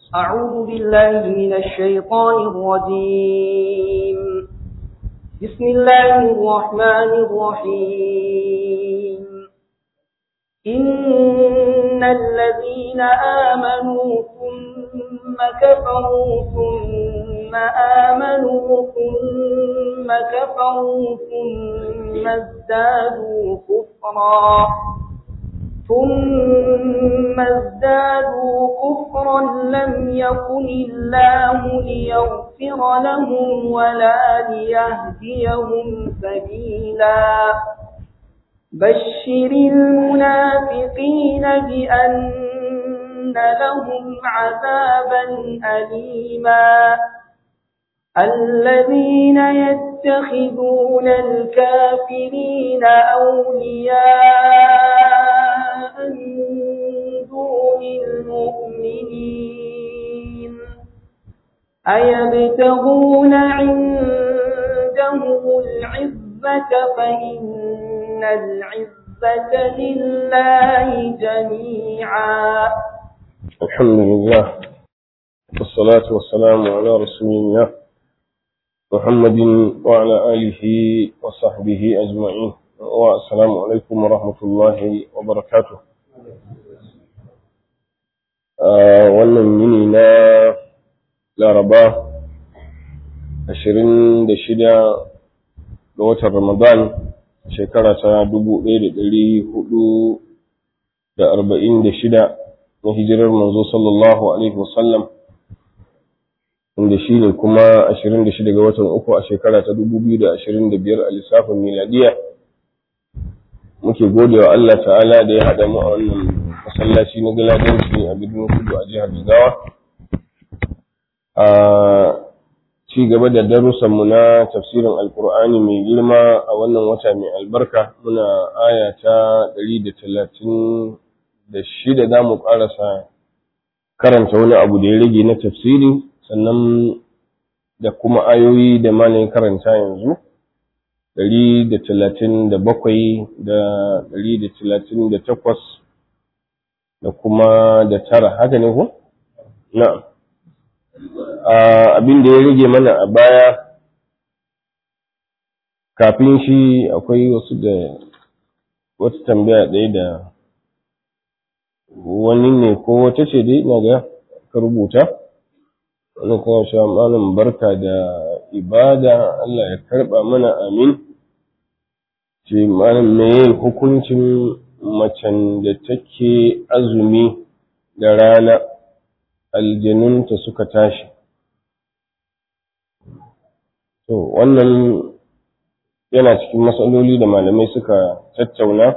أعوذ بالله من الشيطان الرجيم. بسم الله الرحمن الرحيم. إن الذين آمنوا ثم كفروا ثم آمنوا ثم كفروا ثم ازدادوا كفرا لم يكن الله ليغفر لهم ولا ليهديهم سبيلا. بشر المنافقين بأن لهم عذابا أليما. الذين يتخذون الكافرين أولياء من دون المؤمنين أيبتغون عندهم العزة فإن العزة لله جميعا. الحمد لله والصلاة والسلام على رسول الله محمد وعلى آله وصحبه أجمعين. والسلام عليكم ورحمة الله وبركاته. wannan yini na Laraba 26 ga watan Ramadan shekara ta 1446 na hijirar manzo sallallahu alaihi wasallam, inda shi ne kuma 26 ga watan uku a shekara ta 2025 a lissafin miladiya. Muke godewa Allah ta'ala da ya haɗa mu a wannan masallaci na Galadanci a birnin Kudu a jihar Jigawa a ci gaba da darussanmu na tafsirin Alƙur'ani mai girma a wannan wata mai albarka. Muna aya ta 136 za mu ƙarasa karanta wani abu da ya rage na tafsiri, sannan da kuma ayoyi da malamin karanta yanzu 137 da 138 da kuma da 9, haka ne ko? Na'am. Abin da ya rage mana a baya kafin shi akwai wasu da wata tambaya ɗaya da wani ne ko wata ce dai ina ga ka rubuta wani kuma sha malam barka da ibada, Allah ya karba mana, amin. Ce malam meye hukuncin macen da take azumi da rana aljanunta suka tashi? To wannan yana cikin matsaloli da malamai suka tattauna.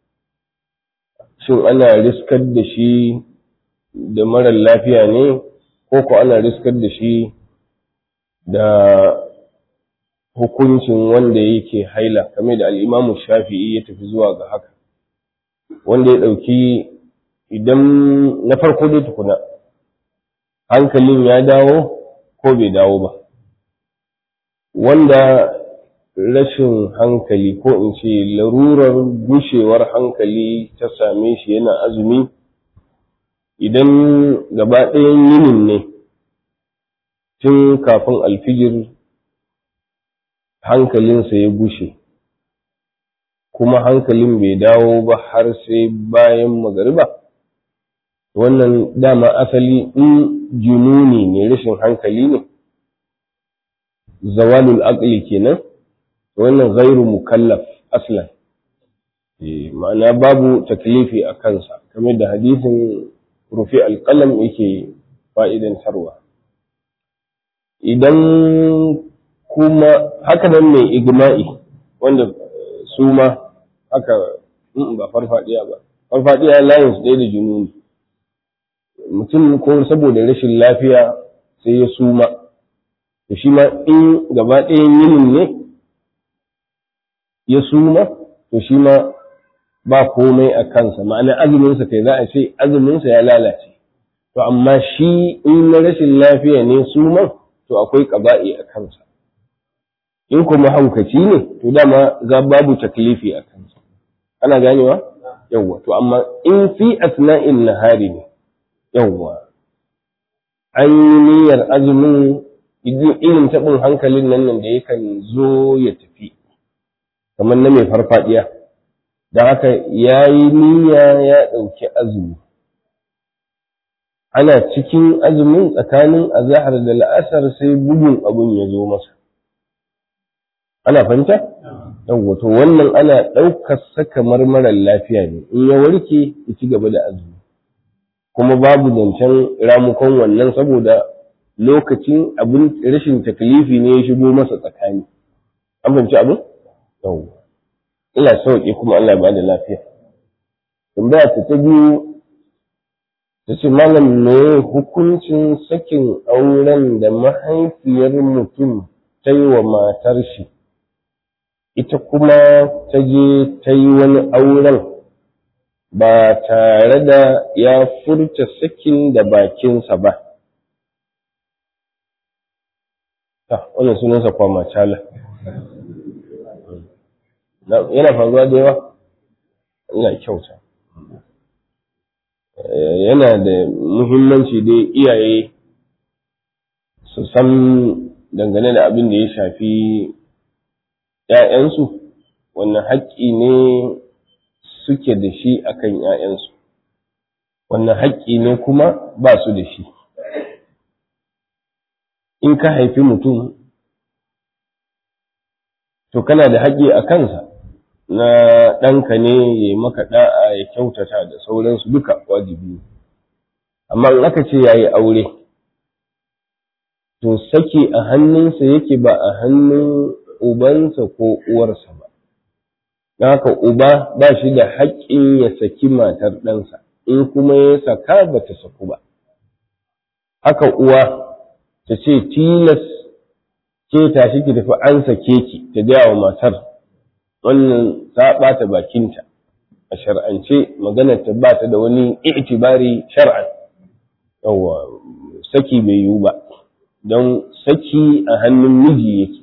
Shin ana riskar da shi da marar lafiya ne, ko ko ana riskar da shi da hukuncin wanda yake haila, kamar da al'imamu Shafi'i ya tafi zuwa ga haka, wanda ya ɗauki idan na farko dai tukuna hankalin ya dawo ko bai dawo ba. Wanda rashin hankali ko in ce larurar gushewar hankali ta same shi yana azumi, idan gaba ɗayan yinin ne tun kafin alfijir hankalinsa ya gushe kuma hankalin bai dawo ba har sai bayan magariba, wannan dama asali in jununi ne, rashin hankali ne, zawalul aqli kenan, wannan ghairu mukallaf aslan, ma'ana babu taklifi a kansa, kamar da hadisin rufi alqalam yake fa'idantarwa. Idan kuma haka nan mai igma'i, wanda su ma haka ba farfadiya ba, farfadiya layin su ɗaya da jununi, mutum ko saboda rashin lafiya sai ya suma, to shi ma in gaba ɗayan yinin ne ya suma, to shi ma ba komai a kansa, ma'ana azuminsa kai za a ce azuminsa ya lalace. To amma shi in na rashin lafiya ne suman, to akwai ƙaba'i a kansa. In kuma haukaci ne, to dama za babu taklifi a kansa. Ana ganewa? Yawwa. To amma in fi asna'in nahari ne, yawwa. an yi niyyar azumin irin taɓin hankalin nan da yakan zo ya tafi kamar na mai farfadiya, da haka ya yi niyya ya ɗauki azumi. Ana cikin azumin tsakanin azahar da la'asar sai bugun abun ya zo masa. Ana fahimta? Yawwa, to wannan ana ɗaukar sa kamar marar lafiya ne, in ya warke ya ci gaba da azumi. Kuma babu zancen ramukon wannan saboda lokacin abin rashin taklifi ne ya shigo masa tsakani. An fahimci abin? Yawwa. Ina sauƙi kuma Allah ya bada lafiya. Tambaya ta biyu ta ce malam ne hukuncin sakin auren da mahaifiyar mutum ta yi wa matar shi, ita kuma ta je ta yi wani auren ba tare da ya furta sakin da bakinsa ba. Wannan sunansa kwamacala. Yana faruwa da yawa? Ina kyauta. Yana da muhimmanci dai iyaye su san dangane da abin da ya shafi ‘ya'yansu, wannan haƙƙi ne suke da shi a kan ‘ya'yansu, wannan haƙƙi ne kuma ba su da shi. In ka haifi mutum, to kana da haƙƙi a kansa, na ɗanka ne ya yi maka ɗa'a ya kyautata da sauransu duka wajibi. Amma in aka ce ya yi aure, to sake a hannunsa yake ba a hannun ubansa ko uwarsa ba. Don haka uba ba shi da haƙƙin ya saki matar ɗansa, in kuma ya saka ba ta saku ba. Haka uwa ta ce tilas ke tashi ki tafi an sake ki, ta gaya wa matar, wannan ta ɓata bakinta a shar'ance, maganar ta ba ta da wani i'tibari shar'an. Yawwa, saki bai yiwu ba, don saki a hannun miji yake.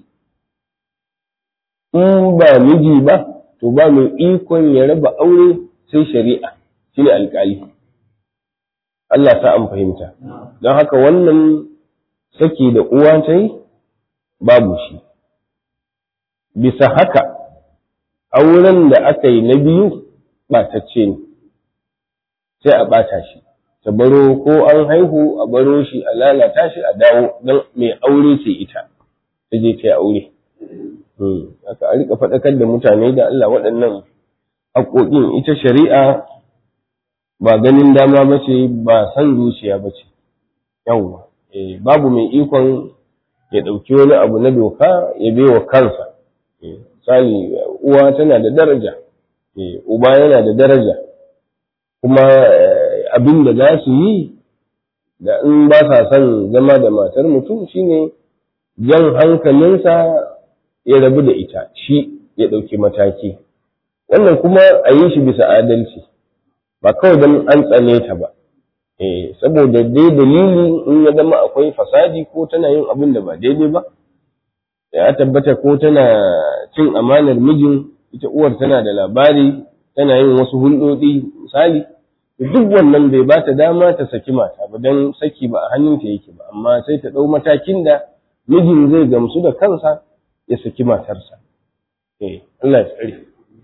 In ba miji ba, to ba mai ikon ya raba aure sai shari'a, shi ne alƙali. Allah sa an fahimta. Don haka wannan saki da uwa ta yi babu shi. Bisa haka, auren da aka yi na biyu ɓatacce ne, sai a ɓata shi, ta baro ko an haihu a baro shi a lalata shi a dawo don mai aure ce ita, ta je ta yi aure. Haka a rika faɗakar da mutane da Allah waɗannan haƙoƙin, ita shari'a ba ganin dama ba ce, ba san zuciya ba ce. Yawwa, babu mai ikon ya ɗauki wani abu na doka ya baiwa kansa. Misali, uwa tana da daraja, uba yana da daraja, kuma abin da za su yi da in ba sa son zama da matar mutum shine jan hankalinsa ya rabu da ita, shi ya ɗauki mataki. Wannan kuma a yi shi bisa adalci, ba kawai don an tsane ta ba. Saboda dai dalili in ya zama akwai fasadi ko tana yin abin da ba daidai ba, ya tabbata ko tana cin amanar mijin, ita uwar tana da labari, tana yin wasu hulɗoɗi misali, duk wannan bai ba ta dama ta saki mata ba, don saki ba a hannunta yake ba, amma sai ta ɗau matakin da mijin zai gamsu da kansa ya saki matarsa. Allah ya tsare.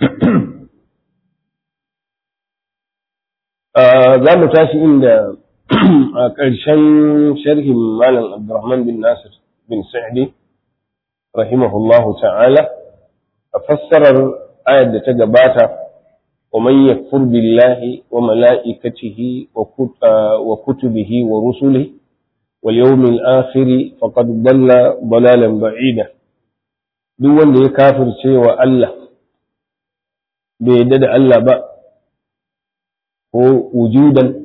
Za mu tashi inda a ƙarshen sharhin Malam Abdurrahman bin Nasir bin Sa'di rahimahullahu ta'ala, a fassarar ayar da ta gabata, ومن يكفر بالله وملائكته وكتبه ورسله واليوم الآخر فقد ضل ضلالا بعيدا. duk wanda ya kafirce wa Allah bai yadda da Allah ba, ko wujudan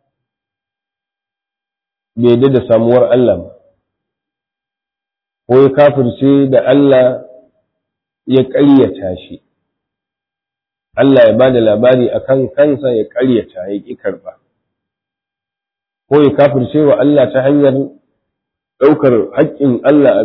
bai yadda da samuwar Allah ba, ko ya kafirce da Allah ya ƙaryata shi, Allah ya ba da labari a kan kansa ya ƙaryata ya ƙi karɓa, ko ya kafirce wa Allah ta hanyar ɗaukar haƙƙin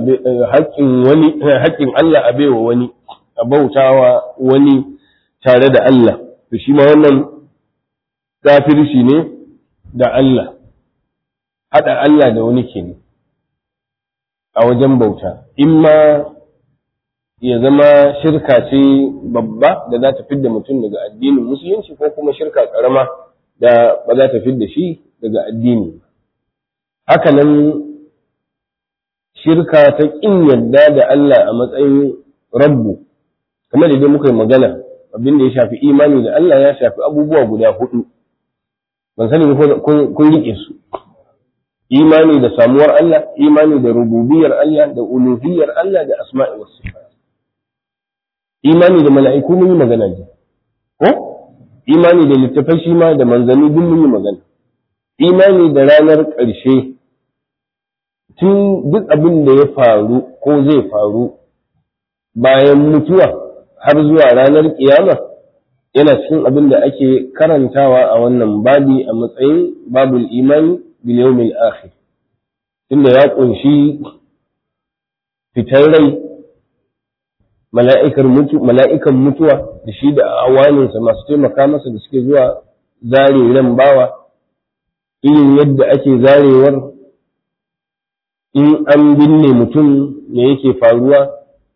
Allah a baiwa wani, a bautawa wani tare da Allah, to shi ma wannan kafirci ne da Allah. haɗa Allah da wani kenan a wajen bauta, imma ya zama shirka ce babba da za ta fidda mutum daga addinin musulunci, ko kuma shirka ƙarama da ba za ta fidda shi daga addini. Hakanan shirka ta ƙin yarda da Allah a matsayin rabbu, kamar da muka yi magana abin da ya shafi imani da Allah ya shafi abubuwa guda 4, ban sani kun riƙe su: imani da samuwar Allah, imani da rububiyar Allah, da uluhiyar Allah, da asma'i was sifat. Imani da mala'iku mun yi magana ne, ko imani da littafai shi ma da manzanni duk mun yi magana. Imani da ranar ƙarshe, tun duk abin da ya faru ko zai faru bayan mutuwa har zuwa ranar kiyama yana cikin abin da ake karantawa a wannan babi a matsayin babul imani bil yawmil akhir, tunda ya kunshi fitar rai, mala'ikan mutuwa da shi da awaninsa masu taimaka masa da suke zuwa zare ran bawa, irin yadda ake zarewar in an binne mutum ne yake faruwa,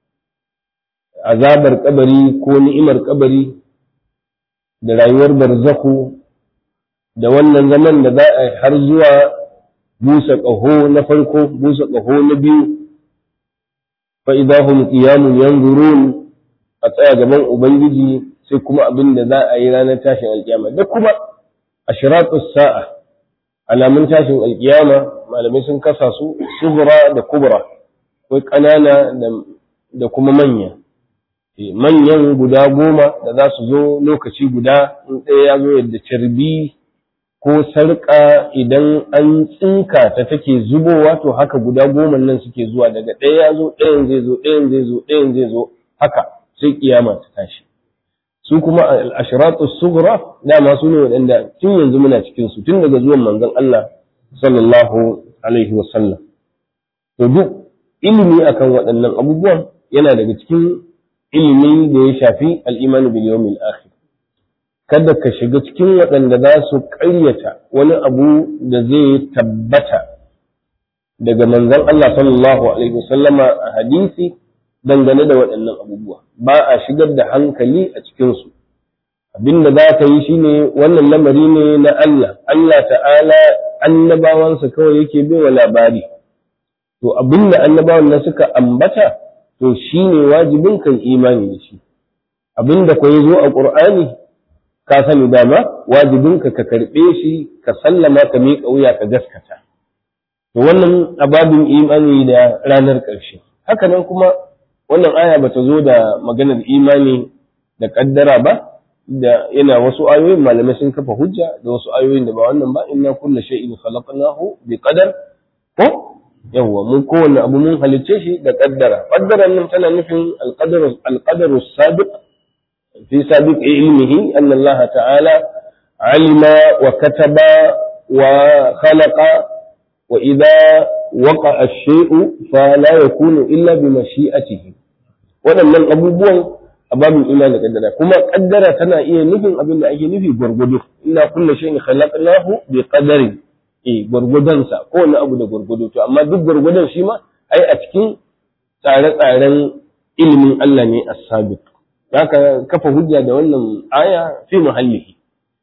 azabar kabari ko ni'imar kabari da rayuwar barzakhu da wannan zaman da za a har zuwa busa ƙaho na farko, busa ƙaho na biyu, fa'idahun ƙiyamun yanzurun, a tsaya gaban Ubangiji, sai kuma abin da za a yi ranar tashin alƙiyama, da kuma ashiratus sa'a, alamun tashin alƙiyama malamai sun kasa su sughra da kubra, akwai ƙanana da kuma manya. Manyan guda 10 da za su zo lokaci guda, in ɗaya ya zo yadda carbi ko sarƙa idan an tsinka ta take zubowa, to haka guda 10 nan suke zuwa, daga ɗaya ya zo ɗayan zai zo, ɗayan zai zo, ɗayan zai zo, haka sai kiyama ta tashi. Su kuma al-ashratus sughra dama su ne waɗanda tun yanzu muna cikin su, tun daga zuwan manzon Allah sallallahu alaihi wasallam. To duk ilimi akan waɗannan abubuwan yana daga cikin ilimi da ya shafi al-imanu bil yawmil akhir. Kada ka shiga cikin waɗanda za su ƙaryata wani abu da zai tabbata daga manzon Allah sallallahu alaihi wasallama a hadisi dangane da waɗannan abubuwa, ba a shigar da hankali a cikinsu. Abinda za ka yi shine wannan lamari ne na Allah, Allah ta'ala annabawansa kawai yake bai wa labari, to abinda annabawan na suka ambata to shine wajibin kan imani da shi. Abinda ko ya zo a Qur'ani ka sani dama wajibinka ka karɓe shi, ka sallama, ka miƙa wuya, ka gaskata. To wannan ababin imani da ranar ƙarshe. Haka nan kuma wannan aya bata zo da maganar imani da ƙaddara ba, da yana wasu ayoyin malamai sun kafa hujja da wasu ayoyin da ba wannan ba, inna kulla shay'in khalaqnahu bi qadar, ko yawwa mun kowanne abu mun halicce shi da ƙaddara. Ƙaddaran nan tana nufin al-qadaru sabiq في سابق علمه أن الله تعالى علم وكتب وخلق، وإذا وقع الشيء فلا يكون إلا بمشيئته. waɗannan abubuwan a babin imani da kaddara, kuma kaddara tana iya nufin abin da ake nufi gwargwado. Inna kullu shay'in khalaqnahu bi qadarin, gwargwadon sa, kowane abu da gwargwado. To amma duk gwargwadon shi ma ai a cikin tsare-tsaren ilimin Allah ne as-sabiq. Haka kafa hujja da wannan aya fi muhallihi.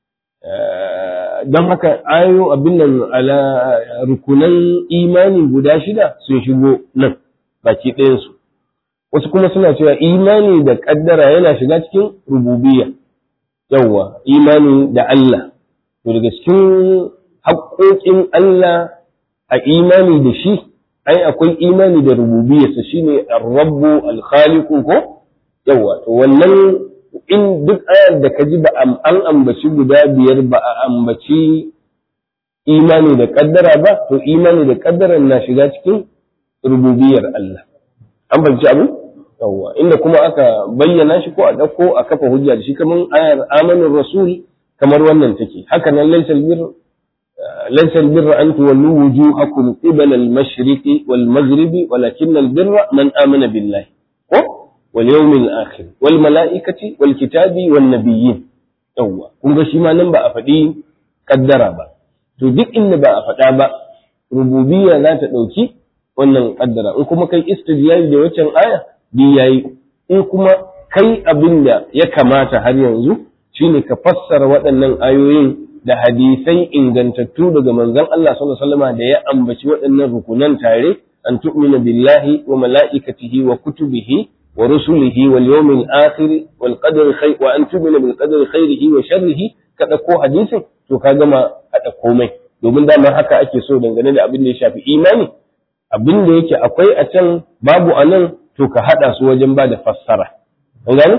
Don haka ayo abin nan ala rukunan imani guda 6 sun shigo nan baki ɗayansu. Wasu kuma suna cewa imani da ƙaddara yana shiga cikin rububiyya, yawwa imani da Allah. To daga cikin haƙoƙin Allah a imani da shi, ai akwai imani da rububiyyarsa, shine ar-rabbu al-khaliqu, ko yawa. To wannan in duk ayar da ka ji ba an ambaci guda 5 ba a ambaci imani da kaddara ba, to imani da kaddara na shiga cikin rububiyar Allah. An fahimci abu? Yawa. Inda kuma aka bayyana shi ko a dauko a kafa hujja da shi, kamar ayar amanar rasul, kamar wannan take. Haka nan laysal birra an tuwallu wujuhakum qibala al-mashriqi wal maghribi walakin al-birra man amana billahi, ko واليوم الآخر والملائكة والكتاب والنبيين. يوا kun ga shi ma nan ba a faɗi kaddara ba. To duk inda ba a faɗa ba rububiyya za ta ɗauki wannan kaddara, in kuma kai istidlali da waccan aya bi yayi, in kuma kai abin da ya kamata har yanzu shine ka fassara waɗannan ayoyin da hadisai ingantattu daga manzon Allah sallallahu alaihi wasallam da ya ambaci waɗannan rukunan tare, an tu'mina billahi wa mala'ikatihi wa kutubihi wa rusulihi wal yawmil akhir wal qadari khair wa an tu'mina bil qadari khairihi wa sharrihi, ka dauko hadisin to ka gama hada komai, domin dama haka ake so dangane da abin da ya shafi imani, abin da yake akwai a can babu a nan to ka hada su wajen ba da fassara. An gane?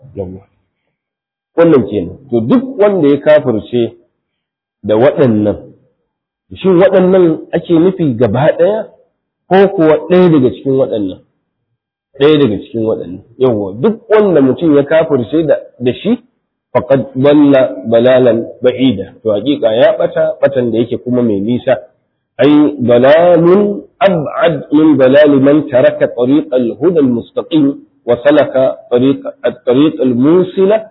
Wannan kenan. To duk wanda ya kafirce da waɗannan, shin waɗannan ake nufi gaba ɗaya ko kuwa ɗaya daga cikin waɗannan? Ɗaya daga cikin waɗannan. Yawwa, duk wanda mutum ya kafirce da shi, faqad dalla balalan ba'ida. To hakika ya batan da yake kuma mai nisa. Ai dalalun ab'ad min dalali man taraka tariq al-huda al-mustaqim wa salaka tariq al-musila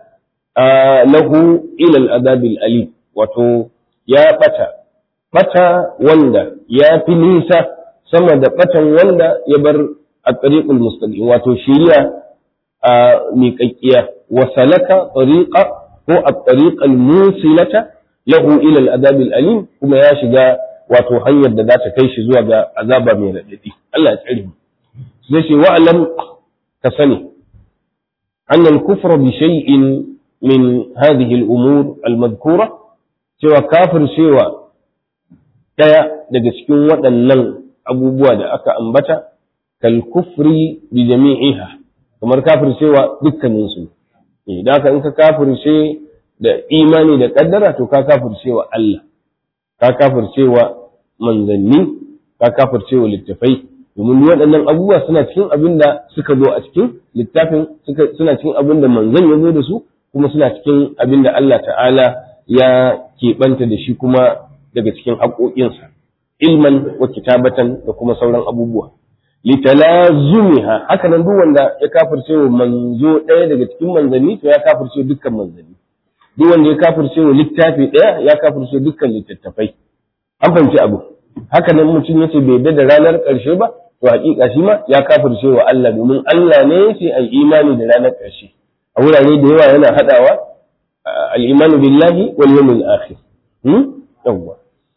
lahu ila al-adab al-alim. Wato ya bata wanda ya fi nisa sama da batan wanda ya bar at-tariq al-mustaqim, wato shiriya miƙaƙƙiya, wa salaka tariqa ko at-tariq al-musilata lahu ila al-adab al-alim, kuma ya shiga wato hanyar da za ta kai shi zuwa ga azaba mai radadi. Allah ya tsare mu. Sai ce wa'lam, ka sani anna al-kufra bi shay'in min hadhihi al-umur al-madhkura, cewa kafir cewa daya daga cikin waɗannan abubuwa da aka ambata, kal kufri bi jami'iha, kamar kafircewa dukkaninsu. Da haka in ka kafirce da imani da kaddara to ka kafircewa Allah, ka kafircewa manzanni, ka kafircewa littafai, domin waɗannan abubuwa suna cikin abin da suka zo a cikin littafin, suna cikin abin da manzan ya zo da su, kuma suna cikin abin da Allah ta'ala ya keɓanta da shi kuma daga cikin haƙoƙinsa, ilman wa kitabatan da kuma sauran abubuwa. Litalazumiha, haka nan duk wanda ya kafirce wa manzo ɗaya daga cikin manzanni to ya kafirce dukkan manzanni, duk wanda ya kafirce wa littafi ɗaya ya kafirce dukkan littattafai. An fahimci abu. Haka nan mutum yace bai yarda da ranar ƙarshe ba to haƙiƙa shi ma ya kafirce wa Allah, domin Allah ne yace ai imani da ranar ƙarshe. A wurare da yawa yana hadawa al-imanu billahi wal yawmil akhir. Yawwa.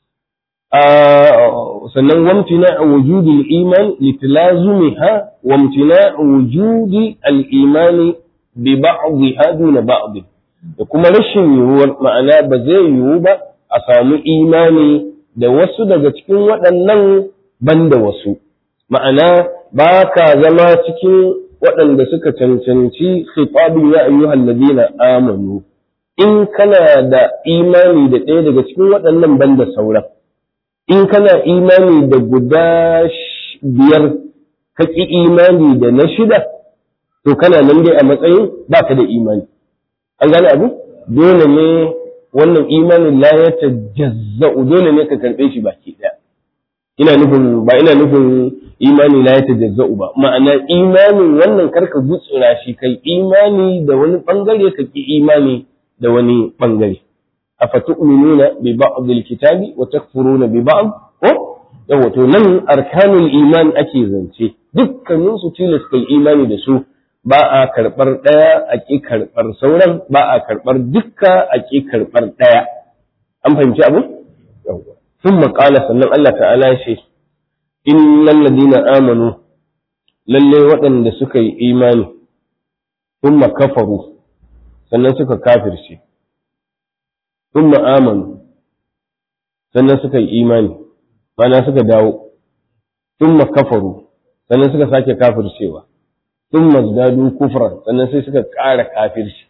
sannan wamtina wujudi al-iman litlazumiha wamtina wujudi al-iman bi ba'dha duna ba'd, da kuma rashin yiwuwar, ma'ana ba zai yiwu ba a samu imani da wasu daga cikin waɗannan banda wasu, ma'ana ba ka zama cikin waɗanda suka cancanci khitabin ya ayyuhal ladina amanu in kana da imani da ɗaya daga cikin waɗannan banda sauran. In kana imani da guda biyar ka ƙi imani da na shida, to kana nan dai a matsayin ba ka da imani. An gane abu? Dole ne wannan imanin la ya tajazza'u, dole ne ka karɓe shi baki ɗaya. Ina nufin imani la ya tajazza'u ba, ma'ana imanin wannan karka gutsura shi, kai imani da wani ɓangare ka ƙi imani da wani ɓangare. afatu'minuna bi ba'd al-kitabi wa takfuruna bi ba'd, ko yawa to nan arkanul iman ake zance, dukkanin su tilas kai imani da su, ba a karbar daya a ki karbar sauran, ba a karbar dukka a ki karbar daya. An fahimci abu? Yawa. Thumma qala, sannan Allah ta'ala ya ce innal ladina amanu, lalle waɗanda suka yi imani, thumma kafaru, sannan suka kafirce, thumma amanu, sannan suka yi imani, mana suka dawo, thumma kafaru, sannan suka sake kafircewa, thumma zdadu kufran, sannan sai suka ƙara kafirci.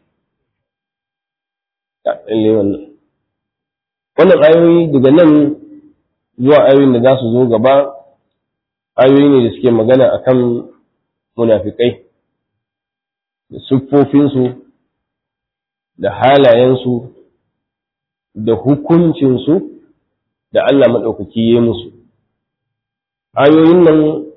Wannan ayoyi daga nan zuwa ayoyin da za su zo gaba, ayoyi ne da suke magana akan munafikai da siffofinsu da halayensu da hukuncinsu da Allah maɗaukaki ya musu. Ayoyin nan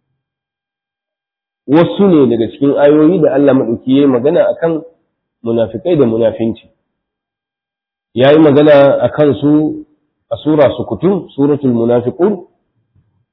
wasu ne daga cikin ayoyi da Allah maɗaukaki ya magana akan munafikai da munafinci. Ya yi magana a kansu a sura sukutun, suratul munafiqun,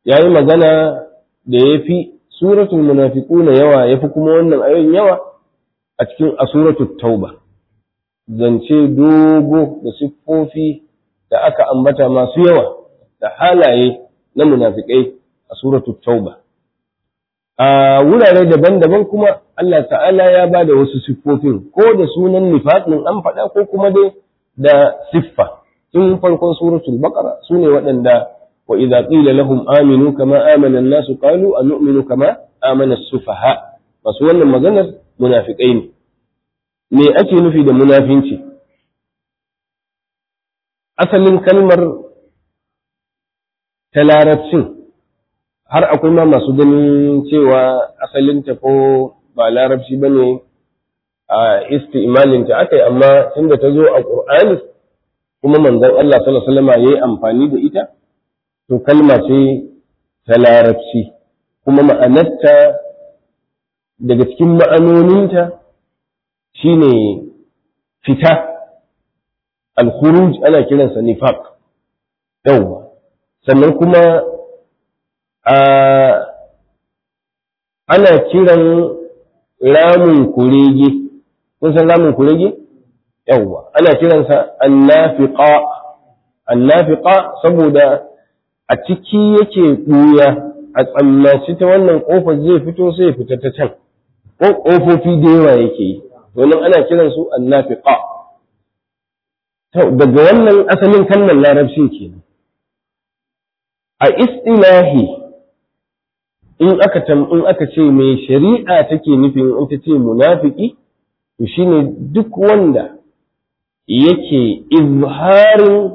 yayi magana da yafi suratul munafiquna yawa, yafi kuma wannan ayoyin yawa a cikin suratul tauba. Zance dogo da siffofi da aka ambata masu yawa da halaye na munafikai a suratul tauba. A wurare daban-daban kuma Allah ta'ala ya ba da wasu siffofin, ko da sunan nifaqin an faɗa ko kuma dai da siffa. Tun farkon suratul baqara sune waɗanda wa idza qila lahum aminu kama amana an-nasu qalu anu'minu kama amana as-sufaha. Masu wannan maganar munafikai ne. Me ake nufi da munafinci? Asalin kalmar ta larabcin har akwai ma masu ganin cewa asalinta ko ba larabci ba ne a isti'malinta aka yi, amma tunda ta zo a ƙur'ani kuma manzon Allah sallallahu alaihi wasallam yayi amfani da ita, to kalma ce ta larabci kuma ma'anarta daga cikin ma'anoninta shine fita. Al-khuruj ana kiransa nifaq. Yawwa. Sannan kuma ana kiran ramin kurege. Kun san ramin kurege? Yawwa. Ana kiransa annafiqa. Annafiqa saboda a ciki yake ɓuya, a tsammaci ta wannan ƙofar zai fito sai ya fita ta can. Ko ƙofofi da yawa yake yi. Domin ana kiransu annafiqa. Daga wannan asalin kalmar larabci kenan. A istilahi in aka ce mai shari'a take nufin in ta ce munafiki, to shine duk wanda yake izharin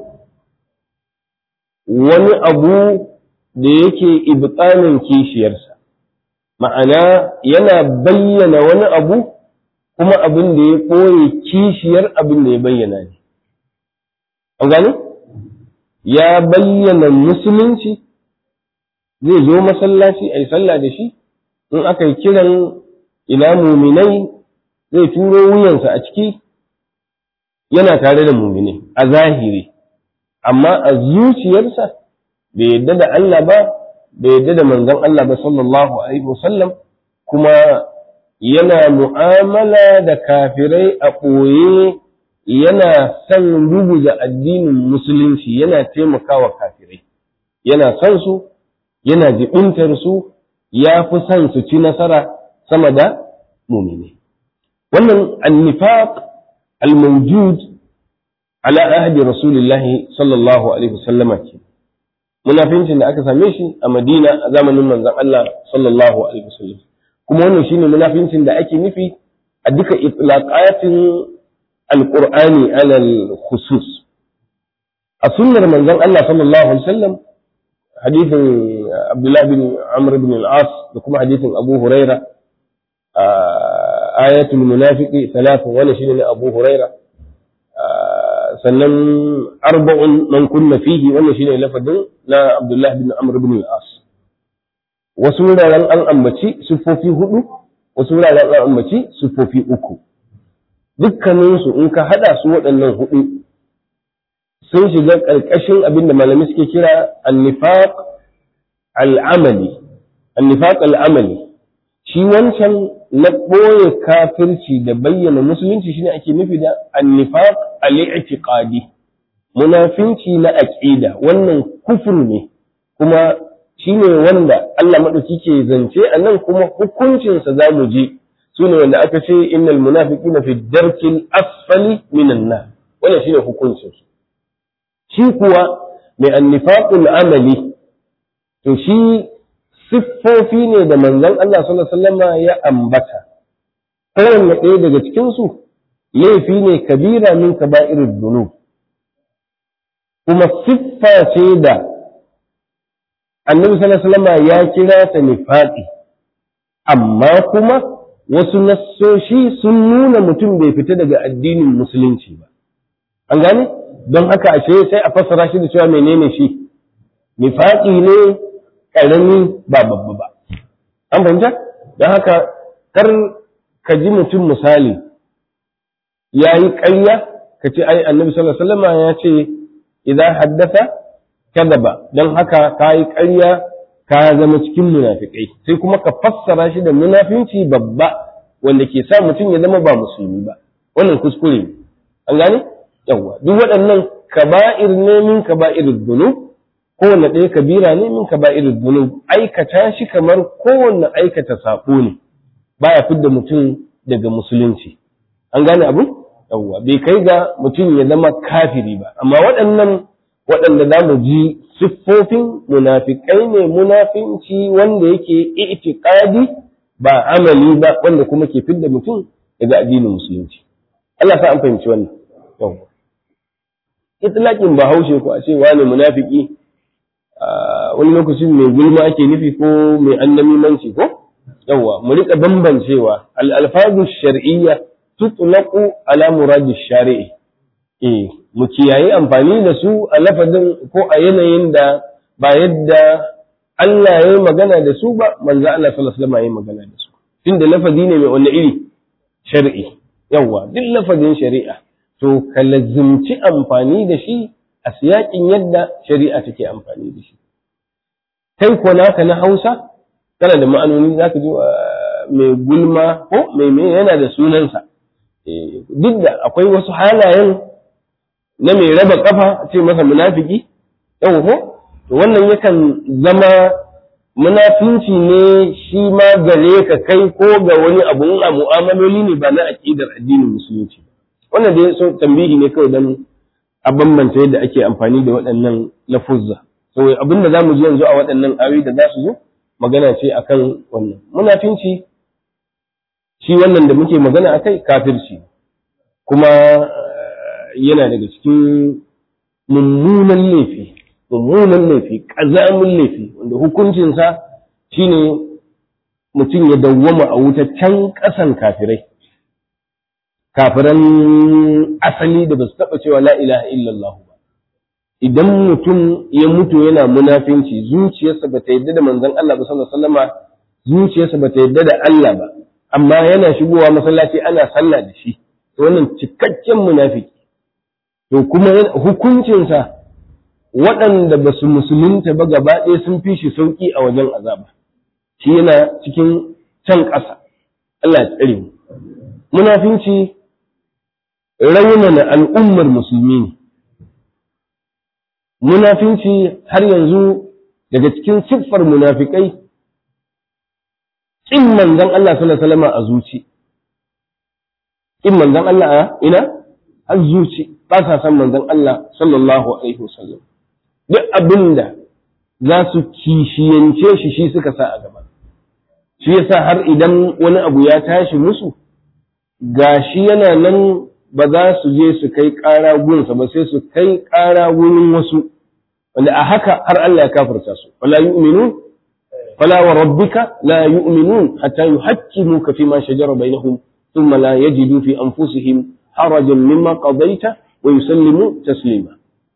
wani abu da yake ibtanin kishiyarsa, ma'ana yana bayyana wani abu kuma abin da ya ɓoye kishiyar abin da ya bayyana ne. An gane? Ya bayyana musulunci, zai zo masallaci a yi sallah da shi, in aka yi kiran ina muminai zai turo wuyansa a ciki, yana tare da muminai a zahiri, amma a zuciyarsa bai yadda da Allah ba, bai yadda da manzon Allah ba sallallahu alaihi wasallam, kuma yana mu'amala da kafirai a ɓoye, yana son ruguza addinin musulunci, yana taimakawa kafirai, yana son su, yana jibintar su, ya fi son su ci nasara sama da mumini. Wannan annifaq al-mawjud ala ahdi rasulillahi sallallahu alaihi wasallama ce. Munafincin da aka same shi a Madina a zamanin manzon Allah sallallahu alaihi wasallam. Kuma wannan shine munafincin da ake nufi a duka itlaqatin al-Qur'ani ala al-khusus. A sunnar manzon Allah sallallahu alaihi wasallam, hadithin Abdullah bin Amr bin al-As da kuma hadithin Abu Huraira, ayatul munafiqi thalathun, wannan shine Abu Huraira. Sannan arba'un man kunna fihi, wannan shine lafazin na Abdullah bin Amr bin al-As. Wasu wuraren an ambaci siffofi 4, wasu wuraren an ambaci siffofi 3. Dukkaninsu in ka hada su waɗannan 4 sun shiga ƙarƙashin abin da malami suke kira annifaq al'amali. Annifaq al'amali shi wancan na ɓoye kafirci da bayyana musulunci shine ake nufi da annifaq al-i'tiqadi, munafinci na aqida. Wannan kufur ne, kuma shine wanda Allah madauki ke zance a nan, kuma hukuncinsa za mu je sune wanda aka ce innal munafiqina fi darkil asfali minan nar. Wannan shine hukuncinsu. Shi kuwa mai annifaqul amali, to shi siffofi ne da manzon Allah sallallahu alaihi wasallam ya ambata. Kowanne ɗaya daga cikinsu laifi ne kabira min kaba'irud dunub, kuma siffa ce da annabi sallallahu alaihi wasallam ya kira ta nifaqi, amma kuma wasu nassoshi sun nuna mutum bai fita daga addinin musulunci ba. An gane? Don haka ashe sai a fassara shi da cewa menene shi? Nifaqi ne ƙarami ba babba ba. An fahimta? Don haka kar ka ji mutum misali ya yi ƙarya ka ce ai annabi sallallahu alaihi wasallam ya ce idan haddasa kadaba, don haka ka yi ƙarya ka zama cikin munafikai, sai kuma ka fassara shi da munafinci babba wanda ke sa mutum ya zama ba musulmi ba. Wannan kuskure ne, an gane? Yawwa, duk waɗannan kaba'ir ne min kaba'irud dhunub, kowanne ɗaya kabira ne min kaba'irud dhunub, aikata shi kamar kowanne aikata sako ne, baya fidda mutum daga musulunci. An gane abin? Yawwa, bai kai ga mutum ya zama kafiri ba, amma waɗanda za mu ji siffofin munafikai ne, munafinci wanda yake i'tiqadi ba amali ba, wanda kuma ke fidda mutum daga addinin musulunci. Allah sa an fahimci wannan. Yawwa, itlaqin bahaushe ko a ce wani munafiki, wani lokacin mai gulma ake nufi ko mai annamimanci ko? Yawwa, mu rika bambancewa al-alfazu shar'iyya tutlaqu ala muradi shari'i. Mu kiyaye amfani da su a lafazin ko a yanayin da ba yadda Allah ya yi magana da su ba, manzo Allah sallallahu alaihi wasallam ya yi magana da su. Tunda lafazi ne mai wani iri shar'i. Yawwa, duk lafazin shari'a to ka lazimci amfani da shi a siyakin yadda shari'a take amfani da shi. Kai ko naka na Hausa kana da ma'anoni zaka ji mai gulma ko mai yana da sunansa. Duk da akwai wasu halayen na mai raba kafa ce masa munafiki, yau ko to wannan yakan zama munafinci ne shi ma gare ka kai ko ga wani abun a mu'amaloli ne ba na aqidar addinin musulunci. Wannan da so tambihi ne kawai dan a bambanta yadda ake amfani da waɗannan lafuzza. So abin da zamu ji yanzu a waɗannan ayoyi da za su zo magana ce akan wannan munafinci. Shi wannan da muke magana akai kafirci, kuma yana daga cikin mummunan laifi, ƙazamin laifi, wanda hukuncinsa shine mutum ya dawwama a wuta can ƙasan kafirai, kafiran asali da ba su taɓa cewa la ilaha illallah ba. Idan mutum ya mutu yana munafinci, zuciyarsa ba ta yadda da manzon Allah ba sallallahu alaihi wasallama, zuciyarsa ba ta yadda da Allah ba, amma yana shigowa masallaci ana sallah da shi, to wannan cikakken munafiki. To kuma hukuncinsa waɗanda ba su musulunta ba gaba ɗaya sun fi shi sauƙi a wajen azaba, shi yana cikin can ƙasa. Allah ya tsare mu. Munafinci raunana al'ummar musulmi ne. Munafinci har yanzu daga cikin siffar munafikai ƙin manzon Allah sallallahu alaihi wasallam a zuci. Ƙin manzon Allah a ina? A zuci. Ba sa san manzon Allah sallallahu alaihi wasallam. Duk abinda za su kishiyance shi suka sa a gaba. Shi yasa har idan wani abu ya tashi musu, gashi yana nan ba za su je su kai ƙara gunsa ba, sai su kai ƙara wurin wasu, wanda a haka har Allah ya kafirta su. Wala yu'minun, fala wa rabbika la yu'minun hatta yuhaqqimuka fima shajara bainahum thumma la yajidu fi anfusihim harajan mimma qadaita wa yusallimu taslima.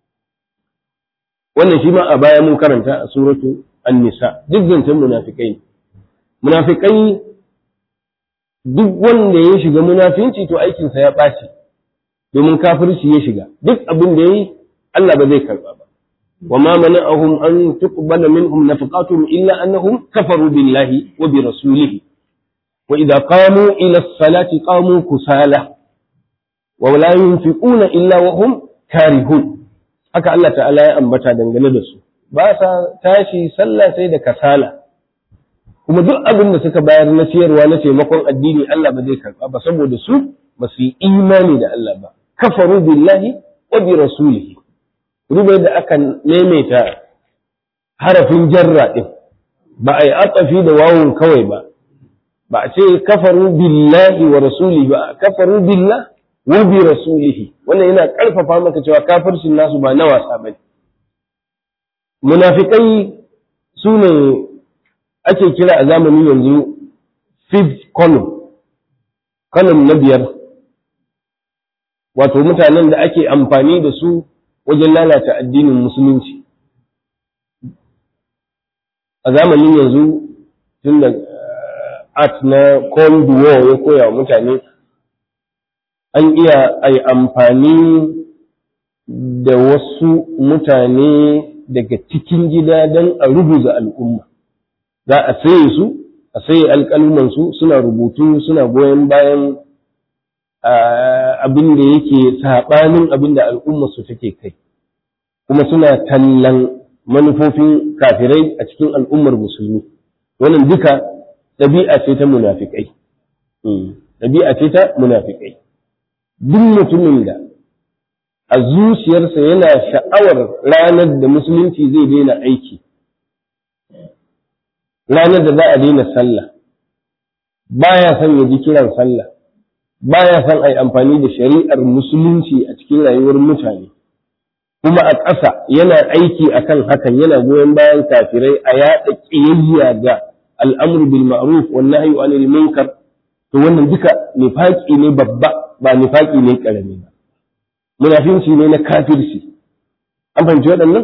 Wannan shi ma a baya mun karanta a suratu An-Nisa, duk zancen munafikai. Munafikai duk wanda ya shiga munafinci to aikinsa ya ɓaci, domin kafirci ya shiga. Duk abin da yayi Allah ba zai karba ba. Wa ma mana'ahum an tuqbala minhum nafaqatuhum illa annahum kafaru billahi wa bi rasulihi. Wa idza qamu ila as-salati qamu kusala wa la yunfiquna illa wa hum karihun. Haka Allah ta'ala ya ambata dangane da su. Ba sa tashi sallah sai da kasala. Kuma duk abin da suka bayar na ciyarwa na taimakon addini Allah ba zai karba ba, saboda su ba su yi imani da Allah ba. Kafaru billahi wa bi rasulihi. Rubai da aka maimaita harafin jarra din, ba a yi atsafi da wawun kawai ba. Ba a ce kafaru billahi wa rasulihi ba, kafaru billah wa bi rasulihi. Wannan yana karfafa maka cewa kafircin nasu ba na wasa bane. Munafikai su ne ake kira a zamanin yanzu fifth column na biyar, wato mutanen da ake amfani da su wajen lalata addinin musulunci. A zamanin yanzu tun da art na Cold War ya koya wa mutane, an iya ai amfani da wasu mutane daga cikin gida don a rubuza al'umma. za a saye su, a saye alƙalumansu suna rubutu suna goyon bayan abin da yake saɓanin abin da al'ummarsu take kai, kuma suna tallan manufofin kafirai a cikin al'ummar musulmi. Wannan duka ɗabi'a ce ta munafikai. Ɗabi'a ce ta munafikai. Duk mutumin da a zuciyarsa yana sha'awar ranar da musulunci zai daina aiki, ranar da za a daina sallah, baya son ya ji kiran sallah, baya son a yi amfani da shari'ar musulunci a cikin rayuwar mutane, kuma a ƙasa yana aiki akan hakan, yana goyon bayan kafirai a yaɗa ƙiyayya ga al'amru bil ma'ruf wan nahyu anil munkar, to wannan duka nifaqi ne babba, ba nifaqi ne ƙarami ba, munafinci ne na kafirci. An fahimci waɗannan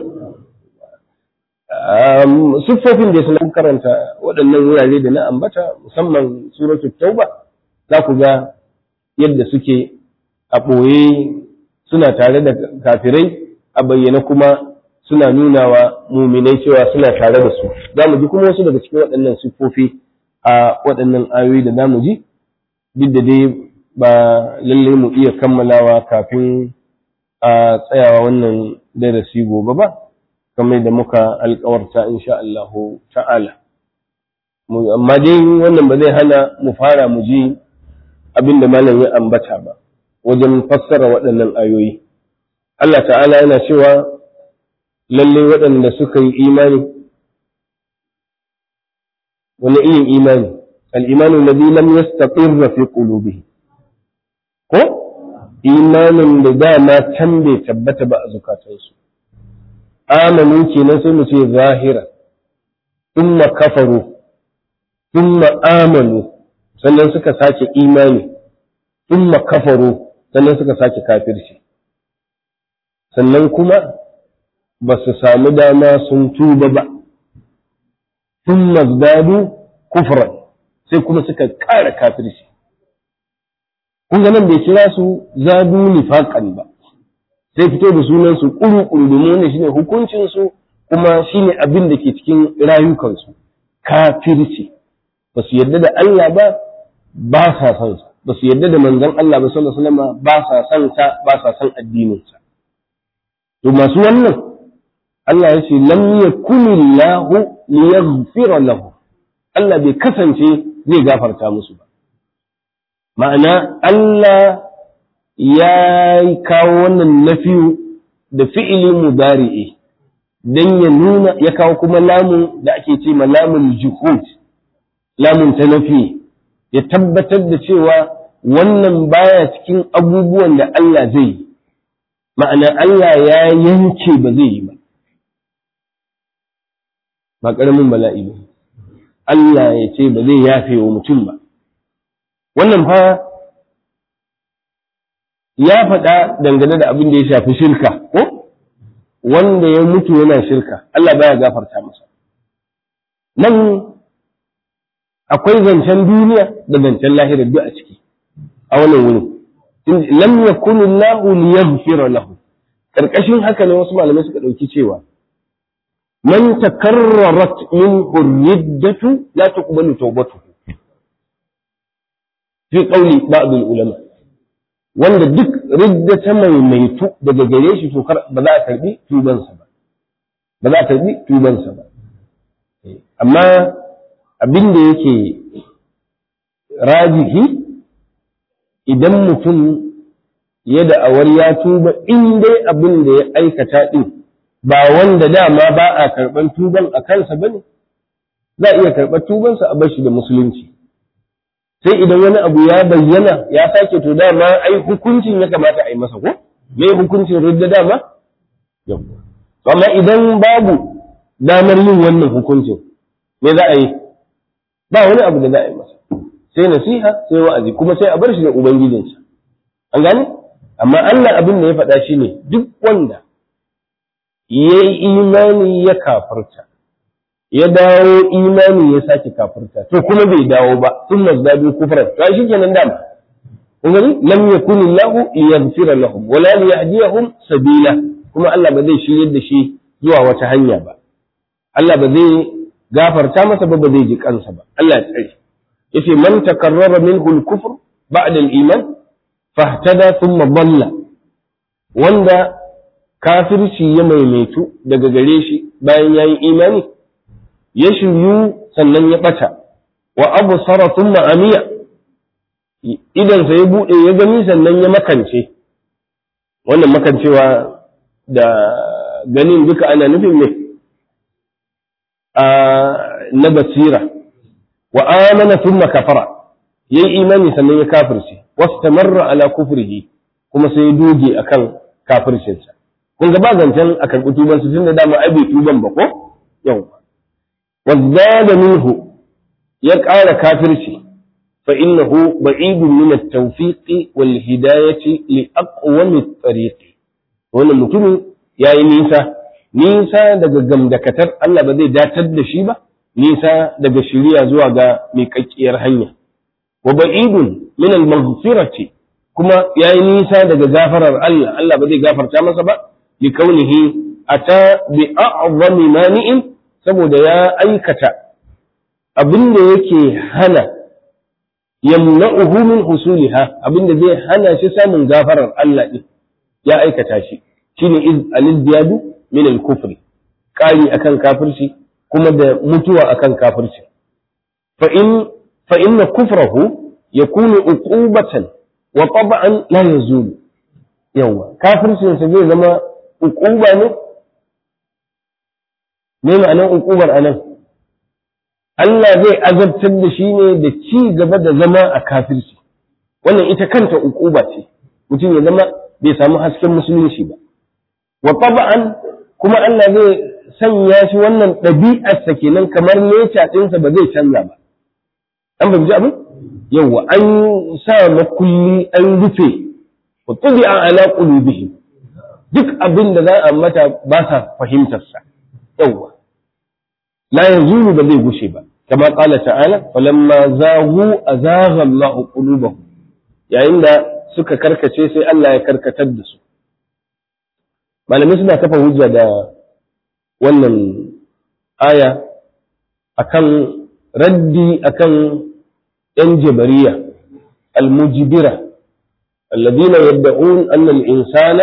siffofin da suna karanta waɗannan wurare da na ambata, musamman suratul tauba, za ku ga yadda suke a ɓoye suna tare da kafirai, a bayyana kuma suna nuna wa muminai cewa suna tare da su. Za mu ji kuma wasu daga cikin waɗannan siffofi a waɗannan ayoyi da za mu ji, duk da dai ba lallai mu iya kammalawa kafin a tsayawa wannan darasi gobe ba, kamar da muka alkawarta insha Allah ta'ala. Amma dai wannan ba zai hana mu fara mu ji abin da malam ya ambata ba wajen fassara waɗannan ayoyi. Allah ta'ala yana cewa lalle waɗanda suka yi imani, wani irin imani? Al'imanu ladhi lam yastaqirra fi qulubihim, ko imanin da dama can bai tabbata ba a zukatansu. Amanu kenan sai mu ce zahira, thumma kafaru, thumma amanu, sannan suka sake imani, thumma kafaru, sannan suka sake kafirci. Sannan kuma ba su samu dama sun tuba ba, sun mazdadu kufran, sai kuma suka ƙara kafirci. Kun ga nan bai kira su zadu nifaqan ba, sai fito da sunansu ƙuru-ƙuru domin wannan shine hukuncinsu kuma shine abin da ke cikin rayukansu, kafirci. Ba su yarda da Allah ba sa son sa, ba su yarda da manzon Allah ba sallallahu alaihi wasallam ba sa son sa, ba sa son addininsa. To masu wannan Allah ya ce lam yakunillahu liyaghfira lahu, Allah bai kasance zai gafarta musu ba. Ma'ana Allah ya kawo wannan nafiyu da fi'ili mudari'i dan ya nuna, ya kawo kuma lamun da ake ce ma lamun juhud, lamun ta nafi, ya tabbatar da cewa wannan baya cikin abubuwan da Allah zai yi. Ma'ana Allah ya yanke ba zai yi ba. Ba ƙaramin bala'i ba. Allah ya ce ba zai yafe wa mutum ba. Wannan fa ya faɗa dangane da abin da ya shafi shirka, ko? Wanda ya mutu yana shirka, Allah baya gafarta masa. Nan akwai zancen duniya da zancen lahira duk a ciki, a wannan wuri. Lam yakun Allahu liyaghfira lahu. Karkashin haka ne wasu malamai suka dauki cewa man takarrarat minhu riddatu la tuqbalu tawbatuhu. Fi qawli ba'd ulama, wanda duk ridda ta maimaitu daga gare shi to ba za a karbi tubansa ba, ba za a karbi tubansa ba. Amma abin da yake rajihi, idan mutum ya da'awar ya tuba, in dai abin da ya aikata din ba wanda dama ba a karban tuban a kansa bane, za a iya karɓar tubansa a bashi da musulunci. Sai idan wani abu ya bayyana ya sake, to dama ai hukuncin ya kamata a yi masa, ko me hukuncin ridda dama? Yau. Amma idan babu damar yin wannan hukuncin, me za a yi? Ba wani abu da za a yi masa, sai nasiha, sai wa'azi, kuma sai a bar shi da ubangijinsa. An gane? Amma Allah abin da ya faɗa shi ne, duk wanda ya yi imani ya kafirta, ya dawo imani ya sake kafirta, to kuma bai dawo ba, sun mazdadu kufran, to shi kenan dama. Kun gani? Lam yakun Allahu liyaghfira lahum wala liyahdiyahum sabila, kuma Allah ba zai shiryar da shi zuwa wata hanya ba. Allah ba zai gafarta masa ba zai ji kansa ba Allah ya tsare yace man takarrara minhu al-kufr ba'da al-iman fahtada thumma dhalla wanda kafirci ya maimaitu daga gare shi bayan yayi imani ya shiryu sannan ya bata wa absara thumma amiya idan sai ya bude ya gani sannan ya makance wannan makancewa da ganin duka ana nufin ne na basira wa amana thumma kafara yayi imani sannan ya kafirce wastamarra ala kufrihi kuma sai ya doge akan kafircinsa kun ga ba zancen akan tuban su tunda dama ai bai tuban ba ko yau wazada minhu ya ƙara kafirci fa innahu ba'idun min at-tawfiq wal hidayati li aqwam at-tariq wannan mutumin yayi nisa daga gamdakatar Allah ba zai datar da shi ba nisa daga shiriya zuwa ga miƙaƙƙiyar hanya wa ba'idun min al-maghfirati kuma yayi nisa daga gafarar Allah Allah ba zai gafarta masa ba li kaunihi ata bi a'zami mani'in saboda ya aikata abinda yake hana yamna'uhu min husuliha abinda zai hana shi samun gafarar Allah din ya aikata shi shine iz al-ziyadu min al-kufri kari akan kafirci kuma da mutuwa akan kafirci fa inna kufrahu yakunu uqubatan wa tab'an la yazulu yawa kafircin sa zai zama uquba ne ma'anar uqubar anan Allah zai azabtar da shi ne da ci gaba da zama a kafirci wannan ita kanta uquba ce mutum ya zama bai samu hasken musulunci ba wa tab'an kuma Allah zai sanya shi wannan ɗabi'arsa kenan kamar nature ɗinsa ba zai canza ba an bai ji abin yawa an sa makulli an rufe wa tubi'a ala qulubihim duk abin da za a mata ba sa fahimtar sa yawa la yazulu ba zai gushe ba kama qala ta'ala falamma zaghu azagha Allahu qulubahum yayin da suka karkace sai Allah ya karkatar da su malamai suna kafa hujja da wannan aya akan raddi akan yan jabariya almujibira alladhina yad'un anna al-insana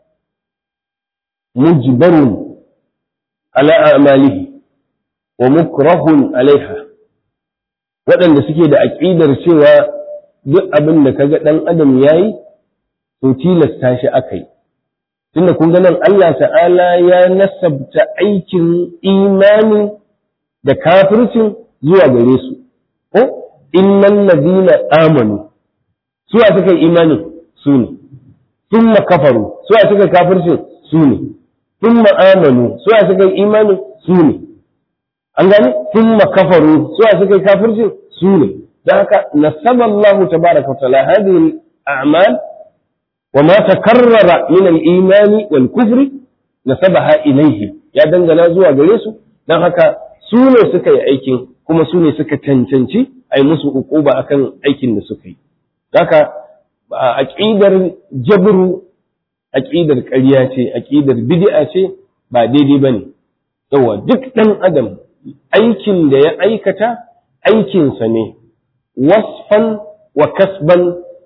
mujbarun ala a'malihi wa mukrahun alaiha waɗanda suke da aƙidar cewa duk abin da kaga ɗan adam yayi to tilasta shi akai tunda kun ga nan Allah ta'ala ya nasabta aikin imani da kafircin zuwa gare su ko innal ladina amanu su a suka imani su ne thumma kafaru su a suka kafircin su ne thumma amanu su a suka imani su ne an gane thumma kafaru su a suka kafircin su ne dan haka nasaba Allah tabaaraka wa ta'ala hadhihi al-a'mal وما تكرر من الإيمان والكفر نسبها إليه يا دنجنا زوا غريسو dan haka su ne suka yi aikin kuma su ne suka cancanci ai musu uquba akan aikin da suka yi haka aqidar jabru aqidar ƙarya ce aqidar bid'a ce ba daidai bane yawa duk dan adam aikin da ya aikata aikin sa ne wasfan wa kasban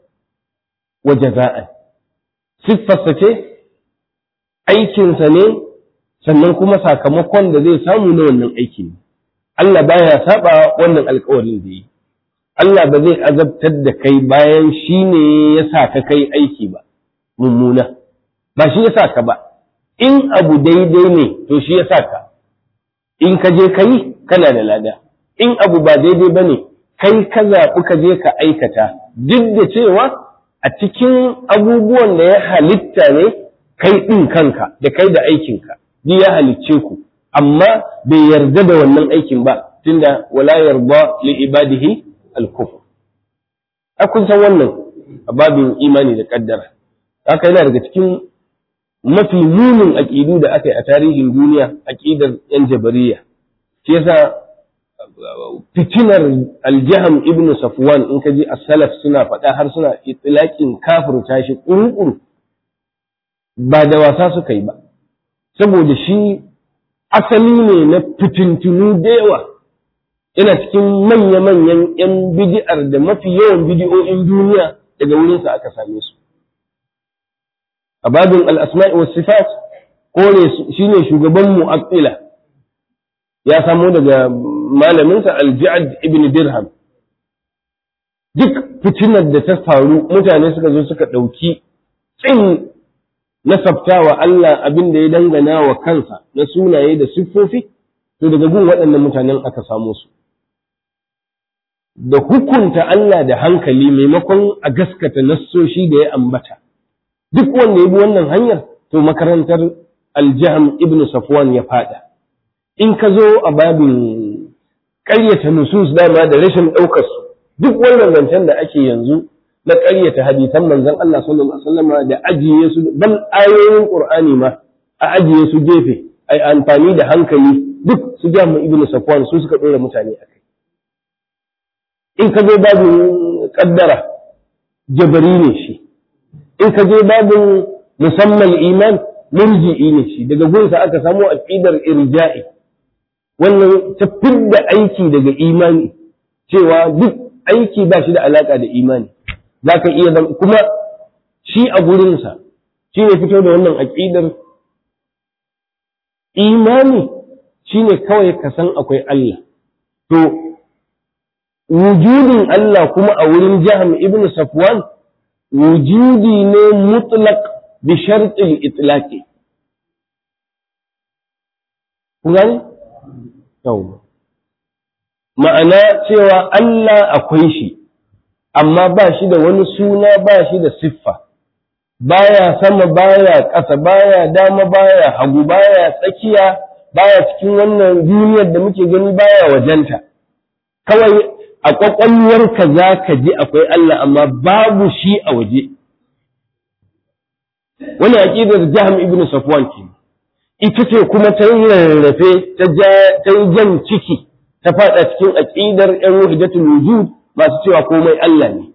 wa jaza'an siffarsa ce aikinsa ne sannan kuma sakamakon da zai samu na wannan aiki ne Allah baya saba wannan alkawarin da yi Allah ba zai azabtar da kai bayan shi ne ya sa ka kai aiki ba mummuna ba shi ya sa ka ba in abu daidai ne to shi ya sa ka in ka je ka yi kana da lada in abu ba daidai ba ne kai ka zaɓi ka je ka aikata duk da cewa a cikin abubuwan da ya halitta ne kai ɗin kanka da kai da aikinka duk ya halicce ku amma bai yarda da wannan aikin ba tunda wala yarda li ibadihi al-kufr kun san wannan a babin imani da kaddara haka yana daga cikin mafi munin aqidu da aka yi a tarihin duniya aqidar yan jabariya shi yasa fitinar aljaham ibn safwan in ka ji as-salaf suna faɗa har suna itlaqin kafirta shi ƙurƙuru ba da wasa suka yi ba saboda shi asali ne na fitintunu da yawa, yana cikin manya-manyan 'yan bidi'ar da mafi yawan bidi'o'in duniya daga wurinsa aka same su. A babin al'asma'i wa sifat, kore shi ne shugaban mu'attila, ya samo daga malaminsa al-Ja'd ibn Dirham. Duk fitinar da ta faru mutane suka zo suka ɗauki tsin nasabtawa Allah abin da ya dangana wa kansa na sunaye da siffofi, to daga gun waɗannan mutanen aka samo su. Da hukunta Allah da hankali maimakon a gaskata nassoshi da ya ambata. Duk wanda ya bi wannan hanyar, to makarantar Al-Jahm ibn Safwan ya fada. In ka zo a babin ƙaryata nusus dama da rashin ɗaukar su, duk wannan zancen da ake yanzu na ƙaryata hadisan manzon Allah sallallahu alaihi wasallam da ajiye su, bal ayoyin Qur'ani ma a ajiye su gefe, ai amfani da hankali, duk su Jahm ibn Safwan su suka ɗora mutane akai. In ka zo babin kaddara, jabari ne shi. In ka je babin musamman iman, murji'i ne shi. Daga gunsa aka samu aqidar irja'i. Wannan ta fidda aiki daga imani, cewa duk aiki ba shi da alaka da imani. Zaka iya zama kuma shi a gurinsa, shi ne fito da wannan aqidar imani shine kawai ka san akwai Allah. To wujudin Allah kuma a wurin Jahm ibn Safwan wujudi ne mutlaq bi shartil itlaqi. Kun ma'ana cewa Allah akwai shi, amma ba shi da wani suna, ba shi da siffa, baya sama, baya ƙasa, baya dama, baya hagu, baya tsakiya, baya cikin wannan duniyar da muke gani, baya wajenta. Kawai a ƙwaƙwalwarka za ka ji akwai Allah, amma babu shi a waje. Wani aƙidar Jahm ibn Safwan ke, ita ce kuma ta yi rarrafe, ta yi jan ciki, ta faɗa cikin aƙidar ‘yan wahidatul wujud masu cewa komai Allah ne.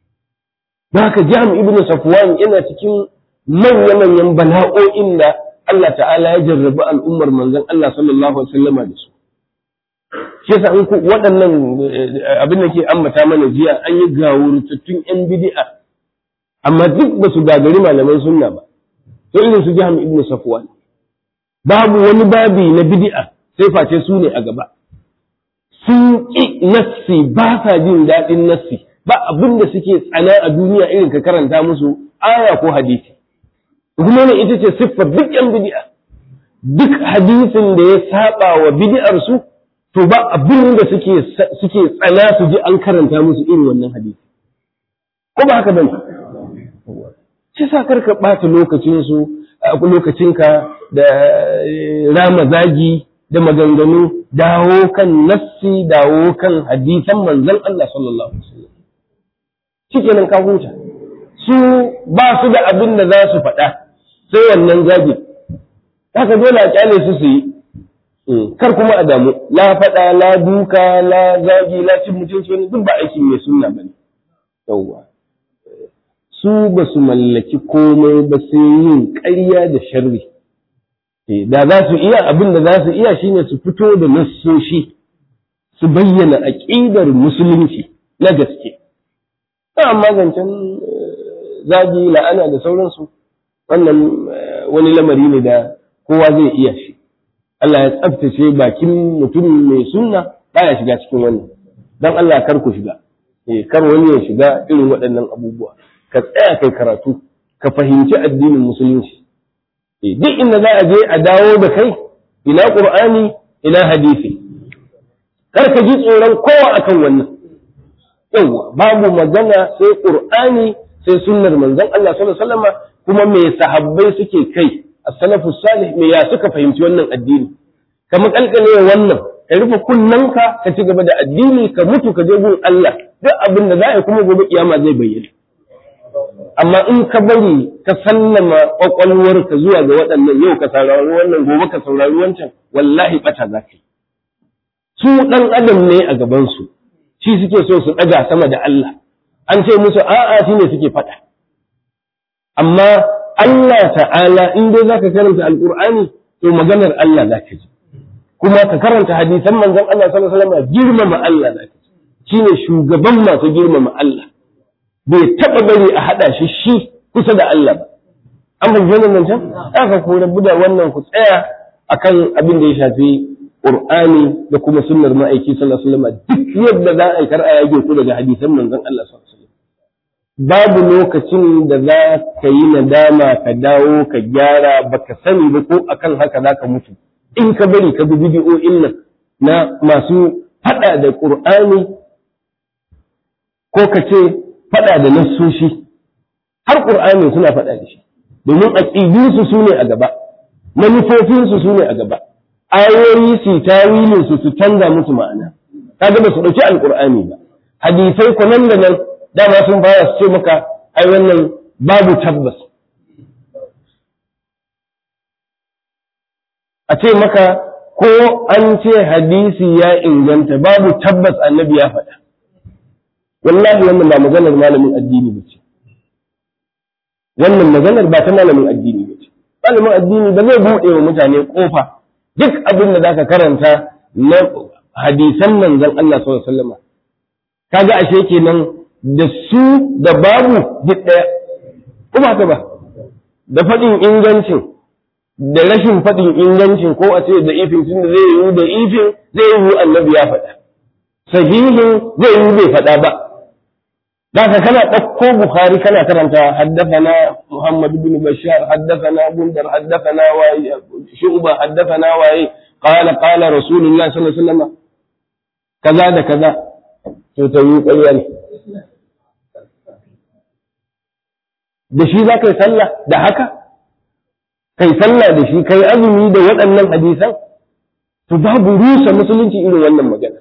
Ba haka Jahm ibn Safwan yana cikin manya-manyan bala'o'in da Allah ta'ala ya jarrabi al'ummar manzon Allah sallallahu alaihi wasallam da su. Shi yasa in ku waɗannan abin da ke ambata mana jiya, an yi gawurtattun ‘yan bid'a, amma duk ba su gagari malaman sunna ba. To irin su Jahm ibn Safwan. Babu wani babi na bid'a sai face su ne a gaba. Sun ƙi nassi, ba sa jin daɗin nassi, ba abin da suke tsana a duniya irin ka karanta musu aya ko hadisi. Kuma ne ita ce siffar duk ‘yan bid'a. Duk hadisin da ya saba wa bid'ar su, to ba abin da suke tsana su ji an karanta musu irin wannan hadisi. Ko ba haka bane? Shi sa karka ɓata lokacinka da rama zagi da maganganu, dawo kan nassi, dawo kan hadisan manzon Allah sallallahu alaihi wasallam. Shikenan ka huta. Su ba su da abin da za su faɗa sai wannan zagi. Haka dole a kyale su yi. Kar kuma a damu, la faɗa, la duka, la zagi, la cin mutunci, wani duk ba aikin mai sunna bane. Yawwa. Su ba su mallaki komai ba sai yin ƙarya da sharri. Da za su iya, abin da za su iya shine su fito da nassoshi, su bayyana aƙidar musulunci na gaske. Amma zancen zagi, la'ana da sauransu, wannan wani lamari ne da kowa zai iya shi. Allah ya tsaftace bakin mutum mai sunna baya shiga cikin wannan. Dan Allah kar ku shiga. Kar wani ya shiga irin waɗannan abubuwa. Ka tsaya kai karatu, ka fahimci addinin musulunci. Duk inda za a je a dawo da kai, ina Qur'ani, ina hadisi. Kar ka ji tsoron kowa akan wannan. Yawwa, babu magana sai Qur'ani, sai sunnar manzon Allah sallallahu alaihi wasallam, kuma me sahabbai suke kai, as-salafus salih me ya suka fahimci wannan addini. Ka makalkale wannan, ka rufe kunnanka, ka ci gaba da addini, ka mutu ka je gun Allah. Duk abin da za a yi kuma gobe kiyama zai bayyana. Amma in ka bari ka sallama kwakwalwarka zuwa ga waɗannan, yau ka saurari wannan, gobe ka saurari wancan, wallahi bata za ka yi. Su ɗan adam ne a gabansu, shi suke so su ɗaga sama da Allah. An ce musu a'a shi ne suke faɗa. Amma Allah ta'ala in dai za ka karanta Alƙur'ani, to maganar Allah za ka ji. kuma ka karanta hadisan manzon Allah sallallahu alaihi wasallam girmama Allah zaka shine shugaban masu girmama Allah bai taba bari a hada shi kusa da Allah ba an bayyana nan can aka ko rabu da wannan ku tsaya akan abin da ya shafi Qur'ani da kuma sunnar ma'aiki sallallahu alaihi wasallam duk yadda za a kar a yage ku daga hadisan manzon Allah sallallahu alaihi wasallam babu lokacin da za ka yi nadama ka dawo ka gyara baka sani ba ko akan haka za ka mutu in ka bari ka bi bidiyoyin nan na masu fada da Qur'ani ko ka ce fada da nassoshi har Qur'ani suna fada da shi domin aqidunsu su ne a gaba manufofinsu su ne a gaba ayoyi su tawilin su canza musu ma'ana kaga ba su dauki alqur'ani ba hadisai ko nan da nan dama sun fara su ce maka ai wannan babu tabbas a ce maka ko an ce hadisi ya inganta babu tabbas annabi ya faɗa wallahi wannan ba maganar malamin addini ba ce wannan maganar ba ta malamin addini ba ce malamin addini ba zai buɗe wa mutane ƙofa duk abin da zaka karanta na hadisan manzon Allah sallallahu alaihi wasallam kaga ashe kenan da su da babu duk ɗaya kuma haka ba da faɗin ingancin da rashin faɗin ingancin ko a ce da ifin tun da zai yi da ifin zai yi annabi ya faɗa sahihin zai yi bai faɗa ba da ka kana ɗauko Bukhari kana karanta haddathana Muhammad ibn Bashar haddathana Gundar haddathana waye Shu'ba haddathana waye qala Rasulullah sallallahu alaihi wasallam kaza da kaza to ta yi ƙarya ne da shi za ka yi sallah da haka kai sallah da shi kai azumi da waɗannan hadisan to babu rusa musulunci irin wannan magana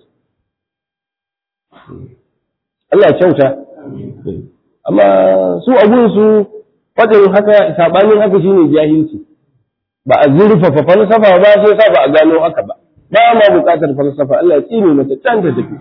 Allah ya kyauta amma su abun su fadin haka sabanin haka shine jahilci ba a zurfafa falsafa ba sai sa ba a gano haka ba ba ma buƙatar falsafa Allah ya tsine mata can ta tafi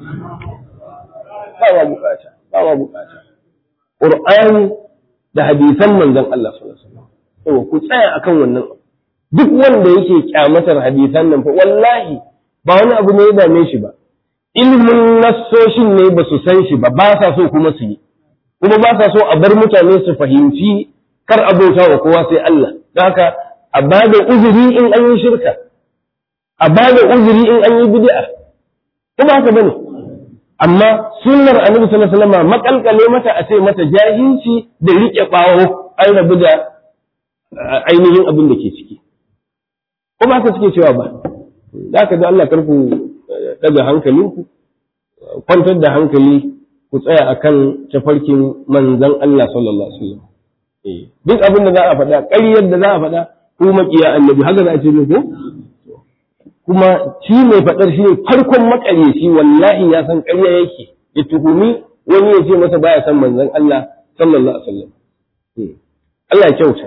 ba ma buƙata Qur'ani da hadisan manzon Allah sallallahu alaihi wasallam ku tsaya akan wannan duk wanda yake kyamatar hadisan nan fa wallahi ba wani abu ne ya dame shi ba ilmin nassoshin ne ba su san shi ba sa so kuma su yi kuma ba sa so a bar mutane su fahimci kar abota wa kowa sai Allah don haka a bada uzuri in an yi shirka a bada uzuri in an yi bid'a kuma haka bane amma sunnar annabi sallallahu alaihi wasallam makalkale mata a ce mata jahilci da rike bawo an rabu da ainihin abin da ke ciki ko ba ka suke cewa ba da ka da Allah karku daga hankalinku kwantar da hankali ku tsaya akan tafarkin manzon Allah sallallahu alaihi wasallam duk abin da za a faɗa ƙaryar da za a faɗa ko makiya annabi haka za a ce ko kuma shi mai faɗar shi ne farkon makaryaci wallahi ya san ƙarya yake ya tuhumi wani ya ce masa baya san manzon Allah sallallahu alaihi wasallam Allah ya kyauta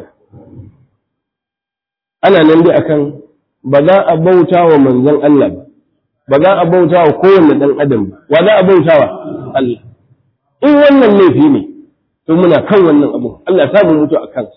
ana nan dai akan ba za a bauta wa manzon Allah ba za a bauta wa kowanne dan adam ba wa za a bauta wa Allah in wannan laifi ne to muna kan wannan abu Allah ya mu mutu a kansa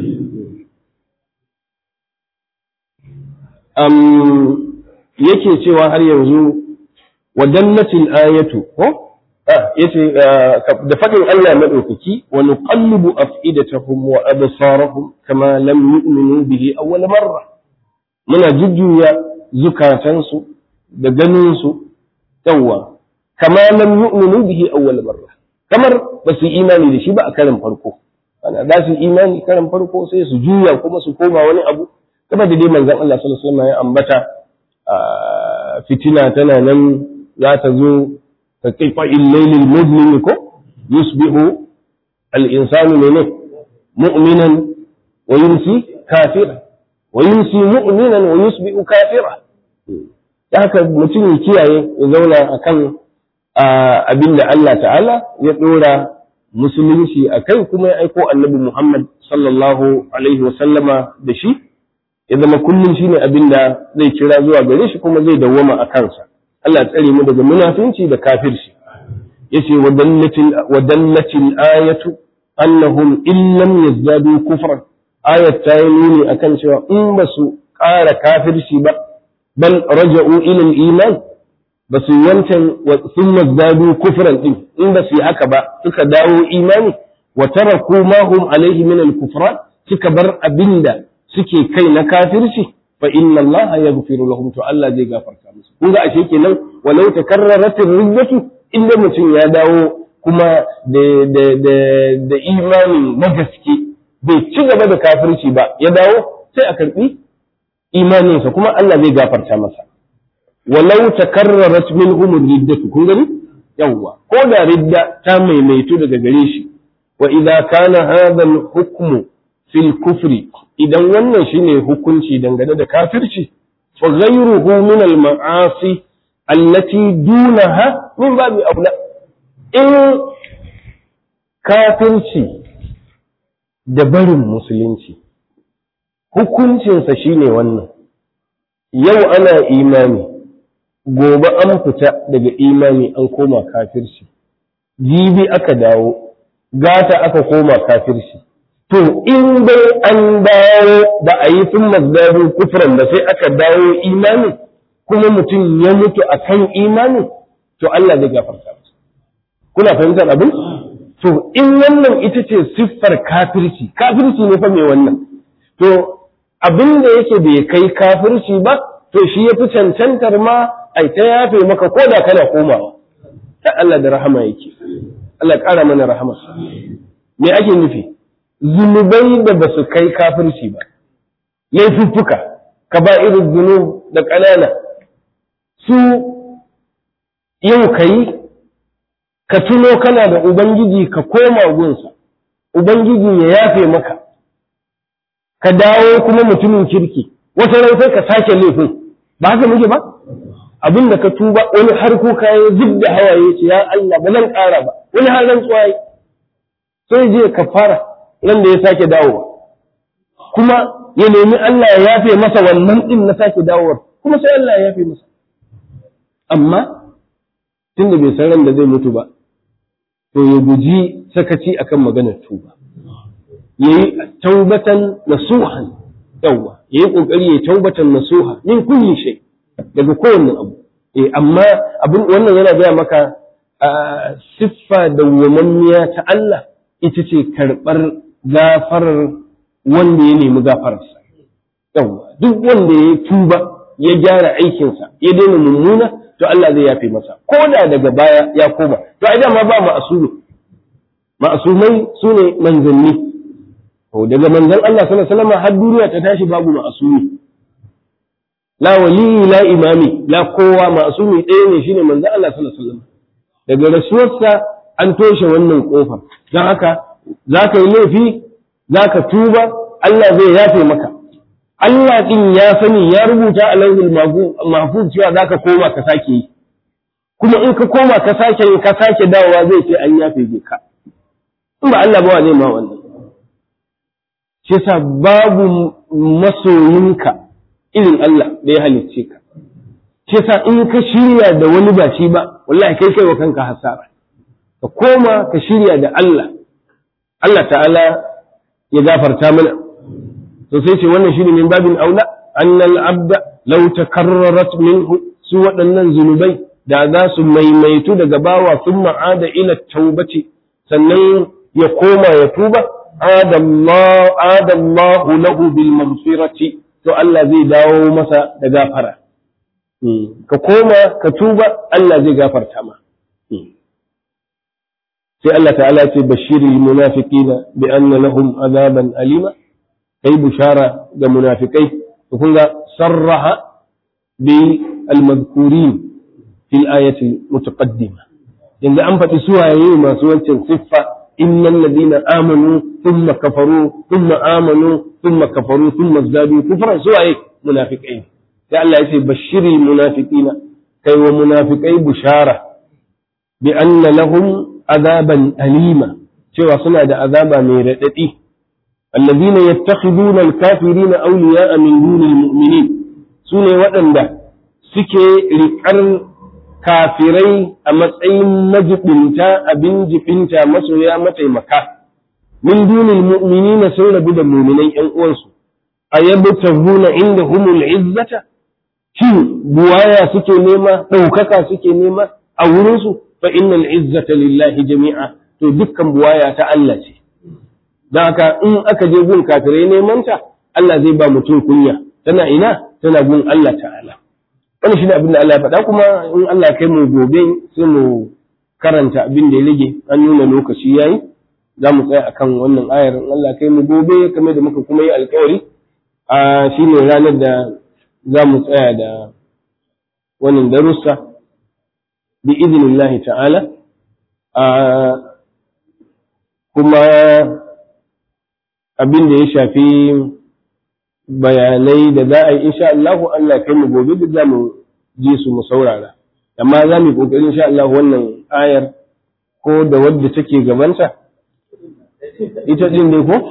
yake cewa har yanzu wadallatil ayatu ko yace da fadin Allah madaukaki wa nuqallibu afidatahum wa absarahum kama lam yu'minu bihi awwal marra muna jujjuya zukatansu da ganin su yawa kama lam yu'minu bihi awwal marra kamar ba su imani da shi ba a karin farko ana da su imani karin farko sai su juya kuma su koma wani abu kamar da dai manzon Allah sallallahu alaihi wasallam ya ambata fitina tana nan za ta zo ka kifa illailil muzlim ko yusbihu al-insanu mu'minan wa yumsi kafira wa yumsi mu'minan wa yusbihu kafira da haka mutum ya kiyaye ya zauna akan abinda Allah ta'ala ya dora musulunci akai kuma ya aiko annabi Muhammad sallallahu alaihi wa sallama da shi ya zama kullum shine abinda zai kira zuwa gare shi kuma zai dawwama a kansa Allah ya tsare mu daga munafinci da kafirci yace wadallatil ayatu annahum in lam yazdadu kufran ayat ta yi nuni akan cewa in ba su ƙara kafirci ba bal raja'u ila al-iman ba su wancan thumma zadu kufran din in ba su yi haka ba suka dawo imani wa taraku ma hum alaihi min al-kufran suka bar abinda suke kai na kafirci fa inna Allah yaghfiru lahum to Allah zai gafarta musu kun ga ashe kenan walau takarrarat ar-riddatu inda mutum ya dawo kuma da imani na gaske bai ci gaba da kafirci ba ya dawo sai a karbi imaninsa kuma Allah zai gafarta masa walau takarrarat minhum ar-riddatu kun gani yawa ko da ridda ta maimaitu daga gare shi wa idza kana hadha al-hukmu fil kufri idan wannan shine hukunci dangane da kafirci fa ghayruhu min al-ma'asi allati dunaha min babi aula in kafirci da barin musulunci hukuncinsa shine wannan yau ana imani gobe an fita daga imani an koma kafirci jibi aka dawo gata aka koma kafirci to in dai an dawo da a yi sun mazdaru kufran da sai aka dawo imani kuma mutum ya mutu a kan imani to Allah zai gafarta masa kuna fahimtar abin to in wannan ita ce siffar kafirci ne fa mai wannan to abin da yake bai kai kafirci ba to shi ya fi cancantar ma ai ta yafe maka ko da kana komawa ta Allah da rahama yake Allah ƙara mana rahama me ake nufi zunubai da ba su kai kafirci ba laifuffuka kaba'irul zunub da ƙanana su yau kai ka tuno kana da ubangiji ka koma gunsa ubangiji ya yafe maka ka dawo kuma mutumin kirki wata ran sai ka sake laifin ba haka muke ba abin da ka tuba wani har kuka ya zub da hawaye ce ya Allah ba zan ƙara ba wani har ran tsuwaye sai je ka fara nan da ya sake dawowa kuma ya nemi Allah ya yafe masa wannan din na sake dawowar kuma sai Allah ya yafe masa amma tunda bai san ran da zai mutu ba to ya guji sakaci akan maganar tuba yayi taubatan nasuhan yawa yayi kokari yayi taubatan nasuha min kulli shay daga kowanne abu amma abin wannan yana gaya maka siffa dawwamammiya ta Allah ita ce karɓar gafarar wanda ya nemi gafararsa yawa duk wanda ya tuba ya gyara aikinsa ya daina mummuna to Allah zai yafe masa ko da daga baya ya koma to ai dama ba ma'asumai sune manzanni to daga manzon Allah sallallahu alaihi wasallam har duniya ta tashi babu ma'asumi la wali la imami la kowa ma'asumi ɗaya ne shine manzon Allah sallallahu alaihi wasallam daga rasuwarsa an toshe wannan kofar dan haka zaka yi laifi zaka tuba Allah zai yafe maka Allah din ya sani ya rubuta a lauhul mahfuz cewa zaka koma ka sake yi kuma in ka koma ka sake dawowa zai ce an yafe ka in ba Allah ba wa zai ma wannan shi yasa babu masoyinka irin Allah da ya halicce ka shi yasa in ka shirya da wani ba shi ba wallahi kai wa kanka hasara ka koma ka shirya da Allah ta'ala ya gafarta mana to sai ce wannan shine min babin aula annal abda law takarrarat minhu su waɗannan zunubai da za su maimaitu daga bawa sun ma'ada ila taubati sannan ya koma ya tuba adallahu lahu bil maghfirati to Allah zai dawo masa da gafara ka koma ka tuba Allah zai gafarta ma sai Allah ta'ala ce bashiril munafiqina bi anna lahum azaban alima kai bushara ga munafikai kun ga sarraha bi al-madhkurin fil ayati mutaqaddima yanzu an faɗi suwaye masu wancan siffa innal ladina amanu thumma kafaru thumma amanu thumma kafaru thumma zadu kufran suwaye munafikai sai Allah ya ce bashiril munafiqina kai wa munafikai bushara bi anna lahum azaban alima cewa suna da azaba mai radadi الذين يتخذون الكافرين أولياء من دون المؤمنين سنة waɗanda suke riƙar kafirai a matsayin majibinta abin jibinta masoya mataimaka min dunil mu'minina sun rabu da mu'minai ƴan uwansu ayabtahuna indahumul izzata shin buwaya suke nema, ɗaukaka suke nema a wurinsu, fa innal izzata lillahi jami'a, to dukkan buwaya ta Allah ce. Don haka in aka je gun kafirai neman ta, Allah zai ba mutum kunya, tana ina? Tana gun Allah ta'ala. Wani shi ne abin da Allah ya faɗa, kuma in Allah kai mu gobe sai mu karanta abin da ya rage, an nuna lokaci yayi, za mu tsaya akan wannan ayar. In Allah kai mu gobe, kamar da muka kuma yi alkawari, shi ne ranar da za mu tsaya da wannan darussa bi idinillahi ta'ala, kuma abin da ya shafi bayanai da za a yi insha Allah, Allah kai mu gobe da za mu ji su mu saurara, amma za mu yi ƙoƙarin insha Allah wannan ayar ko da wadda take gabanta ita din ne ko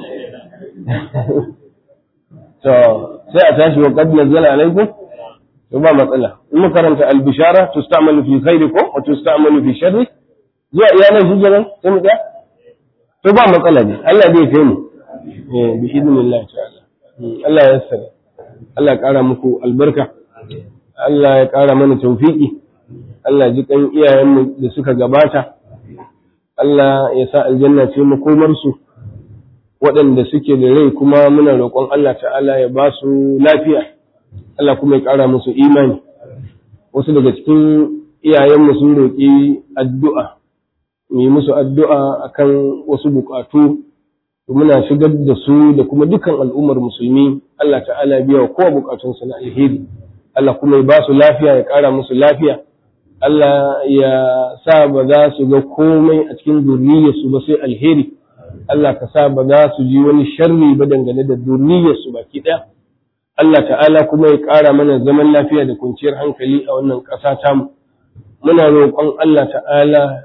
to sai a tashi wa qad nazzala alaikum, to ba matsala. In mu karanta al-bishara tusta'malu fi khairi ko wa tusta'malu fi sharri, zuwa iyalan shi kenan sai mu ga to ba matsala ne. Allah zai kai mu bi idnillah ta'ala. Allah ya yassara, Allah ya kara muku albarka, Allah ya kara mana tawfiki, Allah ji kan iyayenmu da suka gabata, Allah ya sa aljanna ce makomarsu, waɗanda suke da rai kuma muna roƙon Allah ta'ala ya ba su lafiya, Allah kuma ya ƙara musu imani. Wasu daga cikin iyayenmu sun roƙi addu'a, mu yi musu addu'a akan wasu buƙatu, muna shigar da su da kuma dukan al'ummar musulmi, Allah ta'ala biya wa kowa buƙatunsu na alheri, Allah kuma ya ba su lafiya, ya ƙara musu lafiya, Allah ya sa ba za su ga komai a cikin zurriyarsu ba sai alheri, Allah ka sa ba za su ji wani sharri ba dangane da zurriyarsu baki ɗaya. Allah ta'ala kuma ya ƙara mana zaman lafiya da kwanciyar hankali a wannan ƙasa tamu. Muna roƙon Allah ta'ala,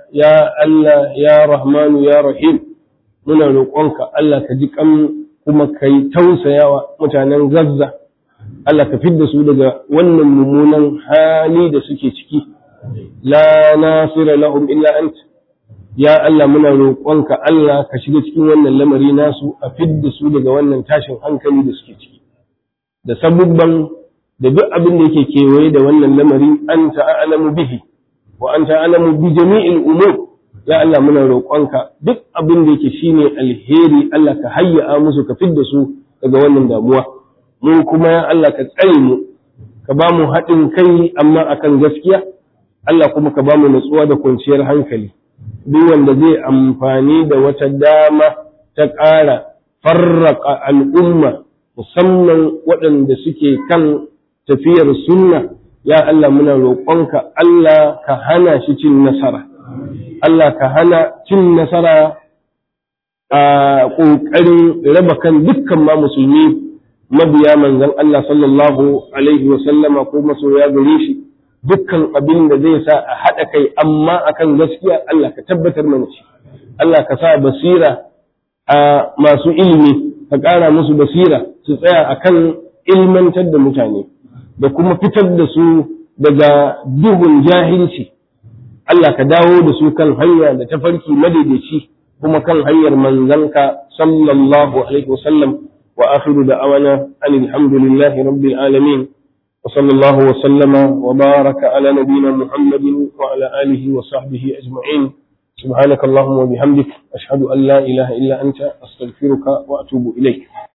ya Rahmanu ya Rahim, muna roƙonka Allah ka ji kan kuma ka yi tausayawa mutanen Gaza, Allah ka fidda su daga wannan mummunan hali da suke ciki. La nasira lahum illa anta, ya Allah muna roƙonka Allah ka shiga cikin wannan lamari nasu, a fidda su daga wannan tashin hankali da suke ciki, da sabubban da duk abin da yake kewaye da wannan lamari, anta a'lamu bihi wa anta a'lamu bi jami'il umur. Ya Allah muna roƙonka duk abin da yake shine alheri, Allah ka hayya musu, ka fidda su daga wannan damuwa. Mu kuma ya Allah ka tsare mu, ka ba mu haɗin kai amma akan gaskiya, Allah kuma ka ba mu natsuwa da kwanciyar hankali. Duk wanda zai amfani da wata dama ta ƙara farraka al'umma, musamman waɗanda suke kan tafiyar sunna, ya Allah muna roƙonka Allah ka hana shi cin nasara. Allah ka hana cin nasara a ƙoƙarin raba kan dukkan ma musulmi mabiya manzon Allah sallallahu alaihi wa sallama ko masoya gare shi. Dukkan abin da zai sa a haɗa kai amma akan gaskiya, Allah ka tabbatar mana shi. Allah ka sa basira a masu ilimi, ka ƙara musu basira su tsaya akan ilmantar da mutane da kuma fitar da su daga duhun jahilci. Allah ka dawo da su kan hanya da tafarki madaidaici, kuma kan hanyar manzanka sallallahu alaihi wasallam. Wa akhiru da'awana alhamdulillahi rabbil alamin. وصلى الله وسلم وبارك على نبينا محمد وعلى آله وصحبه أجمعين. سبحانك اللهم وبحمدك أشهد أن لا إله إلا أنت أستغفرك وأتوب إليك.